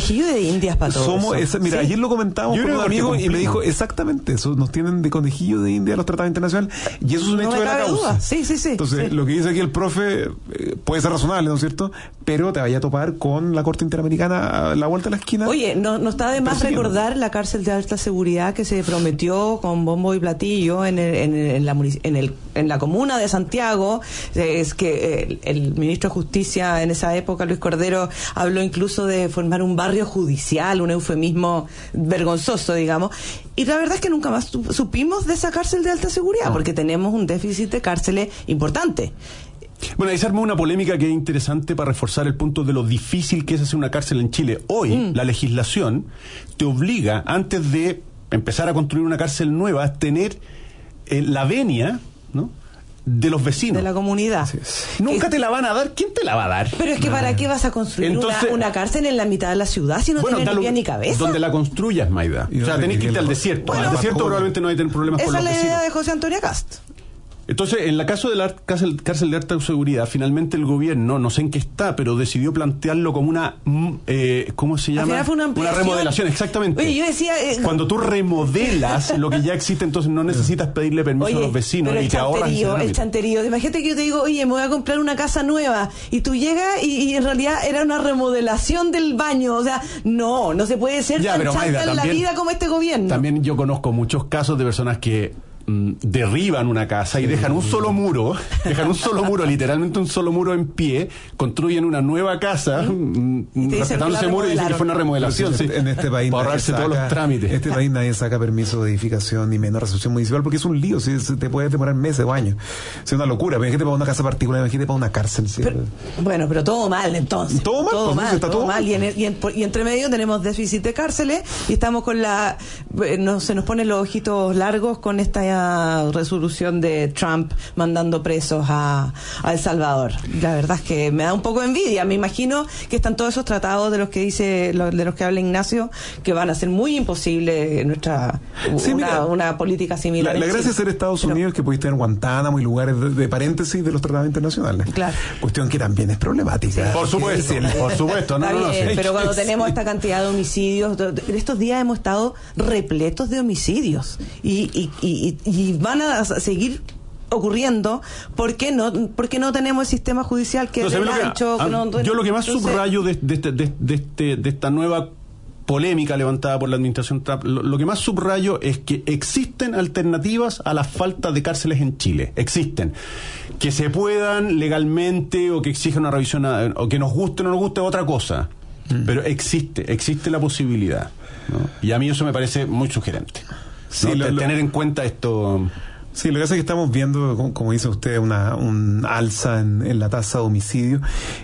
conejillo de indias para todos. Somos esa, mira, ¿sí? Ayer lo comentábamos con un amigo y me dijo exactamente eso. Nos tienen de conejillo de India los tratados internacionales y eso es un no hecho de la causa. Duda. Sí, sí, sí. Entonces, sí. lo que dice aquí el profe eh, puede ser razonable, ¿no es cierto? Pero te vaya a topar con la Corte Interamericana a la vuelta de la esquina. Oye, no, no está de más recordar la cárcel de alta seguridad que se prometió con bombo y platillo en, el, en, el, en, la, en, el, en la comuna de Santiago. Es que el, el ministro de Justicia en esa época, Luis Cordero, habló incluso de formar un barrio judicial, un eufemismo vergonzoso, digamos. Y la verdad es que nunca más supimos de esa cárcel de alta seguridad, no. porque tenemos un déficit de cárceles importante. Bueno, ahí se armó una polémica que es interesante para reforzar el punto de lo difícil que es hacer una cárcel en Chile. Hoy, mm. la legislación te obliga, antes de empezar a construir una cárcel nueva, a tener eh, la venia, ¿no?, de los vecinos. De la comunidad. Sí, sí. Nunca es, te la van a dar. ¿Quién te la va a dar? Pero es que ¿para qué vas a construir Entonces, una, una cárcel en la mitad de la ciudad si no bueno, tienes ni pie ni cabeza? Donde la construyas, Maida. O sea, tenés que irte al desierto. Bueno, al desierto probablemente no hay tener problemas con los vecinos. Esa es la idea de José Antonio Cast. Entonces, en la caso de la cárcel, cárcel de alta seguridad, finalmente el gobierno, no sé en qué está, pero decidió plantearlo como una, eh, ¿cómo se llama? Fue una, una remodelación, exactamente. Oye, yo decía... Eh, Cuando tú remodelas lo que ya existe, entonces no necesitas pedirle permiso oye, a los vecinos y te ahorras ese el chanterío. Imagínate que yo te digo, oye, me voy a comprar una casa nueva, y tú llegas y, y en realidad era una remodelación del baño. O sea, no, no se puede ser ya, tan pero, chanta Maida, en también, la vida como este gobierno. También yo conozco muchos casos de personas que derriban una casa y dejan un solo muro, dejan un solo muro, literalmente un solo muro en pie, construyen una nueva casa, ¿sí? respetando ese muro y dicen que fue una remodelación. Sí. En este país para ahorrarse saca, todos los trámites. En este país nadie saca permiso de edificación ni menos recepción municipal porque es un lío, ¿sí? Te puede demorar meses o años. Es una locura. Imagínate para una casa particular, imagínate para una cárcel. ¿Sí? Pero, bueno, pero todo mal entonces. Todo mal, todo pues, mal, está todo todo mal. Y, en el, y, en, y entre medio tenemos déficit de cárceles y estamos con la... No, se nos ponen los ojitos largos con esta resolución solución de Trump mandando presos a, a El Salvador. La verdad es que me da un poco de envidia. Me imagino que están todos esos tratados de los que dice, de los que habla Ignacio, que van a ser muy imposible nuestra sí, una, mira, una política similar. La, la gracia de ser Estados Pero, Unidos es que podéis tener Guantánamo y lugares de, de paréntesis de los tratados internacionales. Claro. Cuestión que también es problemática. Por supuesto, por supuesto. No, no, no, bien, no, pero cuando tenemos esta cantidad de homicidios, estos días hemos estado repletos de homicidios y, y, y, y van a seguir ocurriendo porque no porque no tenemos el sistema judicial que, no, es ancho, que no, yo lo que más entonces, subrayo de, de, de, de, de, este, de esta nueva polémica levantada por la administración Trump, lo, lo que más subrayo es que existen alternativas a la falta de cárceles en Chile, existen, que se puedan legalmente o que exijan una revisión o que nos guste o no nos guste otra cosa, mm. pero existe existe la posibilidad, ¿no? Y a mí eso me parece muy sugerente. Sí, ¿no? lo, lo, tener en cuenta esto. Sí, lo que pasa es que estamos viendo, como, como dice usted, una un alza en, en la tasa de homicidio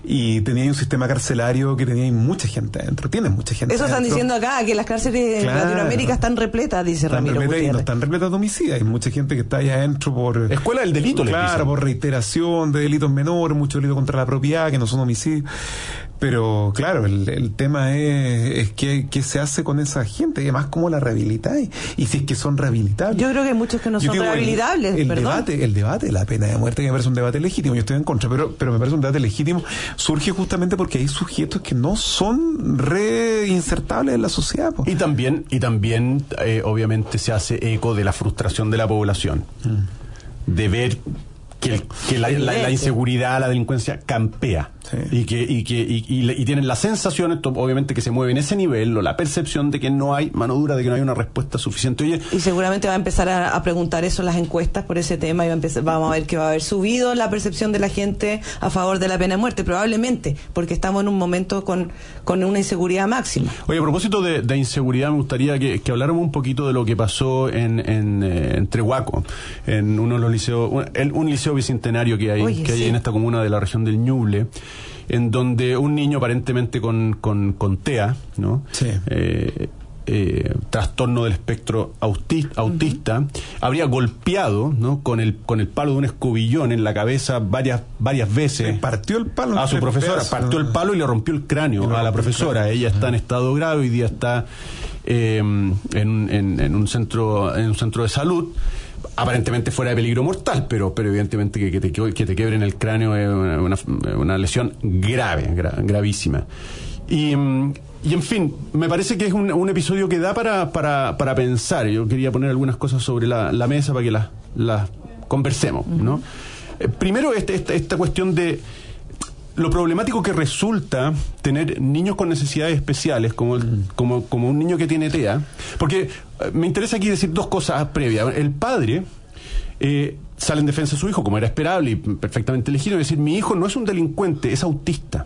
y tenía un sistema carcelario que tenía mucha gente adentro, tiene mucha gente Eso adentro. Están diciendo acá, que las cárceles claro. en Latinoamérica están repletas, dice están Ramiro repletas Gutiérrez. Y no están repletas de homicidios, hay mucha gente que está allá adentro por... Escuela del delito, claro, por reiteración de delitos menores, mucho delito contra la propiedad, que no son homicidios. Pero claro, el, el tema es, es qué, qué se hace con esa gente, y además cómo la rehabilitáis, y si es que son rehabilitables. Yo creo que hay muchos que no Yo son digo, rehabilitables. El, el perdón. debate, el debate de la pena de muerte, que me parece un debate legítimo, yo estoy en contra, pero, pero me parece un debate legítimo, surge justamente porque hay sujetos que no son reinsertables en la sociedad. Po. Y también, y también eh, obviamente se hace eco de la frustración de la población, mm. de ver que, el, que la, la, la inseguridad, la delincuencia campea. Sí. Y que y que y, y, y tienen la sensación, esto, obviamente, que se mueve en ese nivel, o la percepción de que no hay mano dura, de que no hay una respuesta suficiente. Oye, y seguramente va a empezar a, a preguntar eso en las encuestas por ese tema y va a empezar, vamos a ver que va a haber subido la percepción de la gente a favor de la pena de muerte, probablemente, porque estamos en un momento con, con una inseguridad máxima. Oye, a propósito de, de inseguridad, me gustaría que, que habláramos un poquito de lo que pasó en, en, eh, en Trehuaco, en uno de los liceos, un, el, un liceo bicentenario que hay, Oye, que sí. hay en esta comuna de la región del Ñuble, en donde un niño aparentemente con, con, con T E A, ¿no? Sí. Eh, eh, trastorno del espectro auti- autista, uh-huh. habría golpeado, ¿no? con el con el palo de un escobillón en la cabeza varias varias veces. Le partió el palo a su profesora, pedazos, partió ¿no? el palo y le rompió el cráneo a la profesora. Ella está en estado grave, hoy día está eh, en, en, en un centro en un centro de salud. Aparentemente fuera de peligro mortal, pero pero evidentemente que, que, te, que te quiebren el cráneo es una, una, una lesión grave, gra, gravísima. Y, y en fin, me parece que es un, un episodio que da para, para, para pensar. Yo quería poner algunas cosas sobre la, la mesa para que las la conversemos, ¿no? Uh-huh. Eh, primero, este, esta, esta cuestión de lo problemático que resulta tener niños con necesidades especiales, como, el, como, como un niño que tiene T E A, porque eh, me interesa aquí decir dos cosas previas. El padre eh, sale en defensa de su hijo, como era esperable y perfectamente legítimo, decir, mi hijo no es un delincuente, es autista.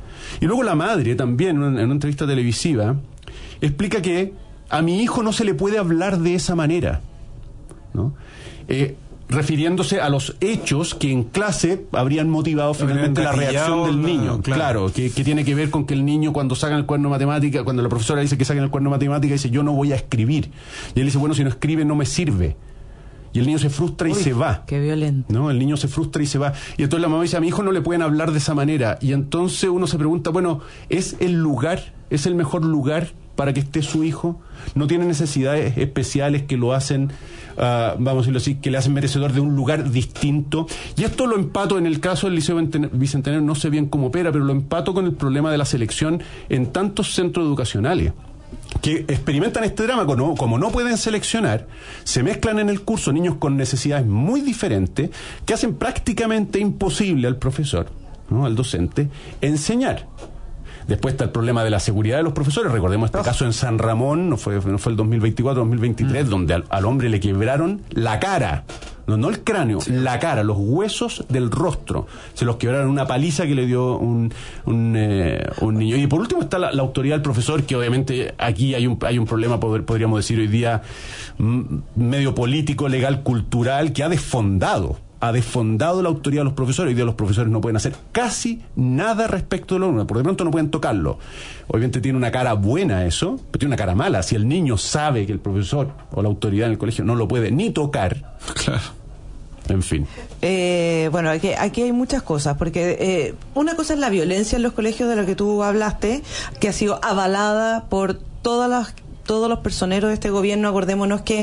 Y luego la madre también, en una, en una entrevista televisiva, explica que a mi hijo no se le puede hablar de esa manera, ¿no? Eh, refiriéndose a los hechos que en clase habrían motivado finalmente la reacción del niño. Claro, claro que, que tiene que ver con que el niño, cuando sacan el cuaderno de matemática, cuando la profesora dice que saquen el cuaderno de matemática, dice, yo no voy a escribir. Y él dice, bueno, si no escribe no me sirve. Y el niño se frustra y Uy, se va. Qué violento. ¿No? El niño se frustra y se va. Y entonces la mamá dice, a mi hijo no le pueden hablar de esa manera. Y entonces uno se pregunta, bueno, ¿es el lugar, es el mejor lugar para que esté su hijo? ¿No tiene necesidades especiales que lo hacen, uh, vamos a decirlo así, que le hacen merecedor de un lugar distinto? Y esto lo empato en el caso del Liceo Bicentenario, no sé bien cómo opera, pero lo empato con el problema de la selección en tantos centros educacionales que experimentan este drama. Como, como no pueden seleccionar, se mezclan en el curso niños con necesidades muy diferentes que hacen prácticamente imposible al profesor, ¿no?, al docente, enseñar. Después está el problema de la seguridad de los profesores. Recordemos este oh. caso en San Ramón, no fue, no fue el dos mil veinticuatro, dos mil veintitrés, mm. donde al, al hombre le quebraron la cara. No, no el cráneo, sí. la cara, los huesos del rostro. Se los quebraron, una paliza que le dio un, un, eh, un niño. Y por último está la, la autoridad del profesor, que obviamente aquí hay un, hay un problema, poder, podríamos decir hoy día, m- medio político, legal, cultural, que ha desfondado. ha desfondado la autoridad de los profesores. Hoy día los profesores no pueden hacer casi nada respecto de lo alumnos, por de pronto no pueden tocarlo. Obviamente tiene una cara buena eso, pero tiene una cara mala. Si el niño sabe que el profesor o la autoridad en el colegio no lo puede ni tocar, claro. En fin. Eh, bueno, aquí, aquí hay muchas cosas, porque eh, una cosa es la violencia en los colegios de la que tú hablaste, que ha sido avalada por todas las todos los personeros de este gobierno. Acordémonos que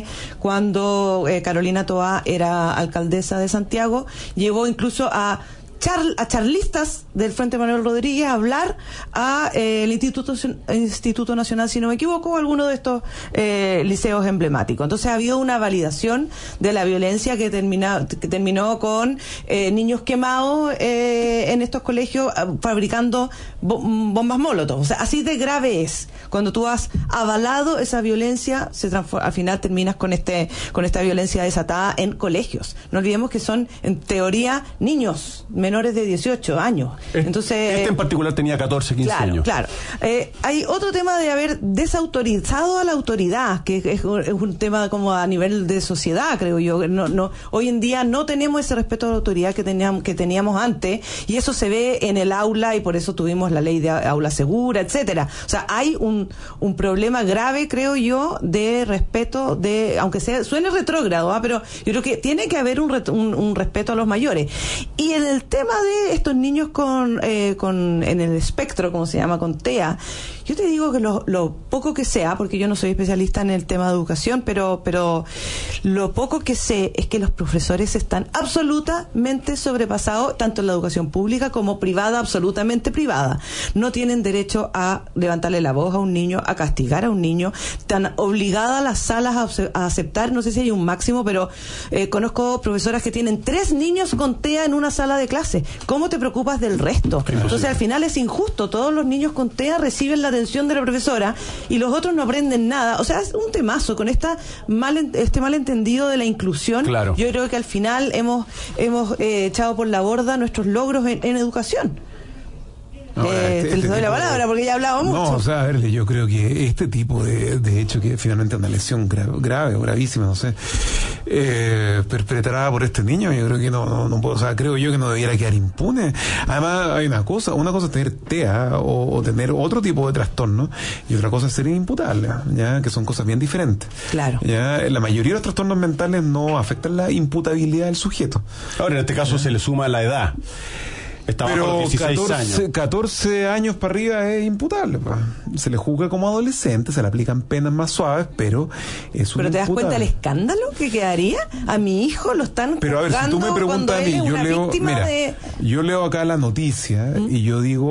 cuando eh, Carolina Toá era alcaldesa de Santiago, llevó incluso a Char, a charlistas del Frente Manuel Rodríguez a hablar a eh, el Instituto, Instituto Nacional, si no me equivoco, o alguno de estos eh, liceos emblemáticos. Entonces ha habido una validación de la violencia que, termina, que terminó con eh, niños quemados eh, en estos colegios fabricando bo- bombas molotov. O sea, así de grave es. Cuando tú has avalado esa violencia, se transforma, al final terminas con este con esta violencia desatada en colegios. No olvidemos que son, en teoría, niños menores de dieciocho años. Entonces, este en particular tenía catorce, quince claro, años. Claro, eh, hay otro tema de haber desautorizado a la autoridad, que es, es un tema como a nivel de sociedad, creo yo. No, no, hoy en día no tenemos ese respeto a la autoridad que teníamos, que teníamos antes, y eso se ve en el aula, y por eso tuvimos la ley de aula segura, etcétera. O sea, hay un, un problema grave, creo yo, de respeto, de, aunque sea suene retrógrado, ¿eh? Pero yo creo que tiene que haber un, un, un respeto a los mayores. Y en el tema de estos niños con, eh, con en el espectro, como se llama, con T E A, yo te digo que lo, lo poco que sea, porque yo no soy especialista en el tema de educación, pero, pero lo poco que sé es que los profesores están absolutamente sobrepasados, tanto en la educación pública como privada, absolutamente privada. No tienen derecho a levantarle la voz a un niño, a castigar a un niño, tan obligada las salas a, a aceptar, no sé si hay un máximo, pero eh, conozco profesoras que tienen tres niños con T E A en una sala de clase. ¿Cómo te preocupas del resto? Entonces al final es injusto, todos los niños con T E A reciben la atención de la profesora y los otros no aprenden nada. O sea, es un temazo con esta mal, este malentendido de la inclusión. Claro. Yo creo que al final hemos hemos eh, echado por la borda nuestros logros en, en educación. Ahora, eh, este, te les doy este la palabra de... porque ya hablaba mucho. No, o sea, a ver, yo creo que este tipo de, de hecho que finalmente es una lesión grave, grave o gravísima, no sé, eh, perpetrada por este niño, yo creo que no, no, no puedo, o sea, creo yo que no debiera quedar impune. Además, hay una cosa, una cosa es tener T E A o, o tener otro tipo de trastorno, y otra cosa es ser imputable, ya, que son cosas bien diferentes. Claro. Ya, la mayoría de los trastornos mentales no afectan la imputabilidad del sujeto. Ahora, en este caso, ¿ya? Se le suma la edad. Está bajo los dieciséis catorce, años. catorce años para arriba es imputable. Pa. Se le juzga como adolescente, se le aplican penas más suaves, pero es un ¿Pero te das imputable. cuenta del escándalo que quedaría? A mi hijo lo están Pero a ver, si tú me preguntas a mí, yo leo, mira, de... yo leo acá la noticia, ¿Mm? y yo digo,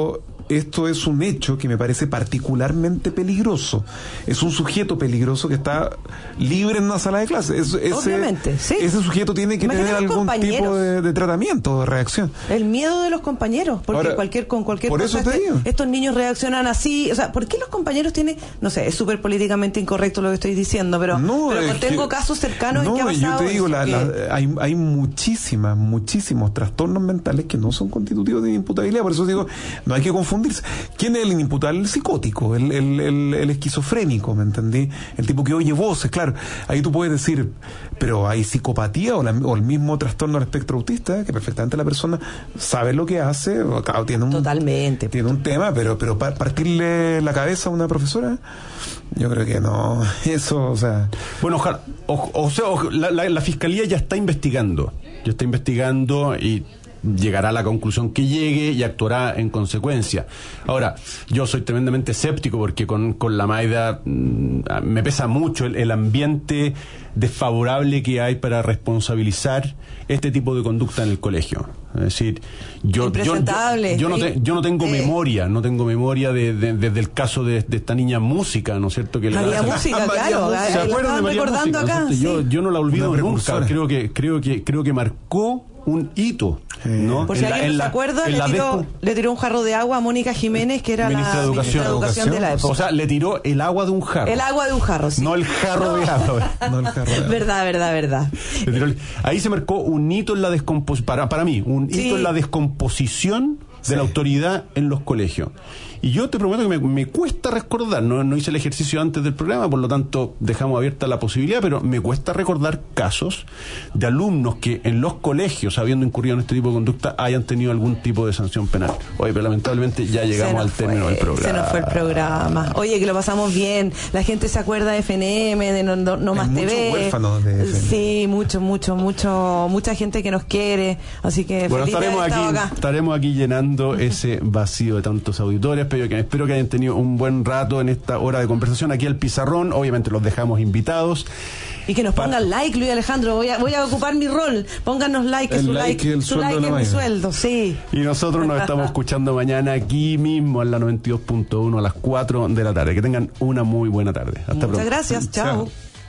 esto es un hecho que me parece particularmente peligroso. Es un sujeto peligroso que está libre en una sala de clase. Es, ese, Obviamente, sí. Ese sujeto tiene que Imagínate tener algún compañeros. tipo de, de tratamiento, de reacción. El miedo de los compañeros, porque Ahora, cualquier con cualquier por cosa eso te este- digo. estos niños reaccionan así. O sea, ¿por qué los compañeros tienen, no sé, es súper políticamente incorrecto lo que estoy diciendo, pero, No, pero es tengo que- casos cercanos no, en que ha pasado yo te digo, eso, la- que- la- hay, hay muchísimas, muchísimos trastornos mentales que no son constitutivos de imputabilidad. Por eso digo, no hay que confundirse. ¿Quién es el inimputable? El psicótico, el, el, el, el esquizofrénico, ¿me entendí? El tipo que oye voces, claro. Ahí tú puedes decir, pero hay psicopatía o, la- o el mismo trastorno del espectro autista, que perfectamente la persona sabe lo que hace, o, claro, tiene un, Totalmente. tiene un tema, pero, pero pa- partirle la cabeza a una profesora, yo creo que no. Eso, o sea... Bueno, ojalá, o, o sea, o- la, la- la fiscalía ya está investigando, ya está investigando y llegará a la conclusión que llegue y actuará en consecuencia. Ahora, yo soy tremendamente escéptico porque con, con la Maida mm, me pesa mucho el, el ambiente desfavorable que hay para responsabilizar este tipo de conducta en el colegio. Es decir, yo, yo, yo, Impresentable. yo no, te- yo no tengo Eh. memoria, no tengo memoria de, de- desde el caso de, de esta niña música, ¿no es cierto? Que le María hacen- Música, María claro, Música. la- ¿Se la acuerdan de estaban María recordando Música? acá, ¿No es cierto? sí. Yo, yo no la olvido Una nunca. precursora. Creo que, creo que, creo que marcó un hito, ¿no? Por si En la- alguien en no la- se acuerda, en le la tiró, descom- le tiró un jarro de agua a Mónica Jiménez, que era Ministra la de Educación. ministra de Educación de la época. O sea, le tiró el agua de un jarro. El agua de un jarro, sí. No el jarro de agua. No el jarro de agua. Verdad, verdad, verdad. Le tiró el- Ahí se marcó un hito en la descomposición, para, para mí, un Sí. hito en la descomposición de la autoridad en los colegios. Y yo te prometo que me, me cuesta recordar, no, no hice el ejercicio antes del programa, por lo tanto dejamos abierta la posibilidad, pero me cuesta recordar casos de alumnos que en los colegios, habiendo incurrido en este tipo de conducta, hayan tenido algún tipo de sanción penal. Oye, pero lamentablemente ya llegamos Se nos al término fue, del programa. Se nos fue el programa. Oye, que lo pasamos bien. La gente se acuerda de F N M, de No, no, no Más muchos T V. huérfanos de F N M. Sí, mucho, mucho, mucho, mucha gente que nos quiere. Así que Bueno, feliz de estaremos haber estado aquí, acá. estaremos aquí llenando ese vacío de tantos auditores, pero que espero que hayan tenido un buen rato en esta hora de conversación aquí al Pizarrón. Obviamente los dejamos invitados. Y que nos Pa- pongan like, Luis Alejandro. Voy a, voy a ocupar mi rol. Pónganos like, que El su like like, y el su sueldo like de la es mi Maida. sueldo, sí. Y nosotros nos estamos escuchando mañana aquí mismo en la noventa y dos punto uno a las cuatro de la tarde. Que tengan una muy buena tarde. Hasta Muchas pronto. gracias, chao.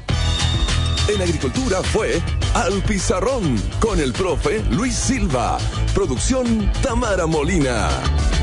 En Agricultura fue Al Pizarrón con el profe Luis Silva. Producción Tamara Molina.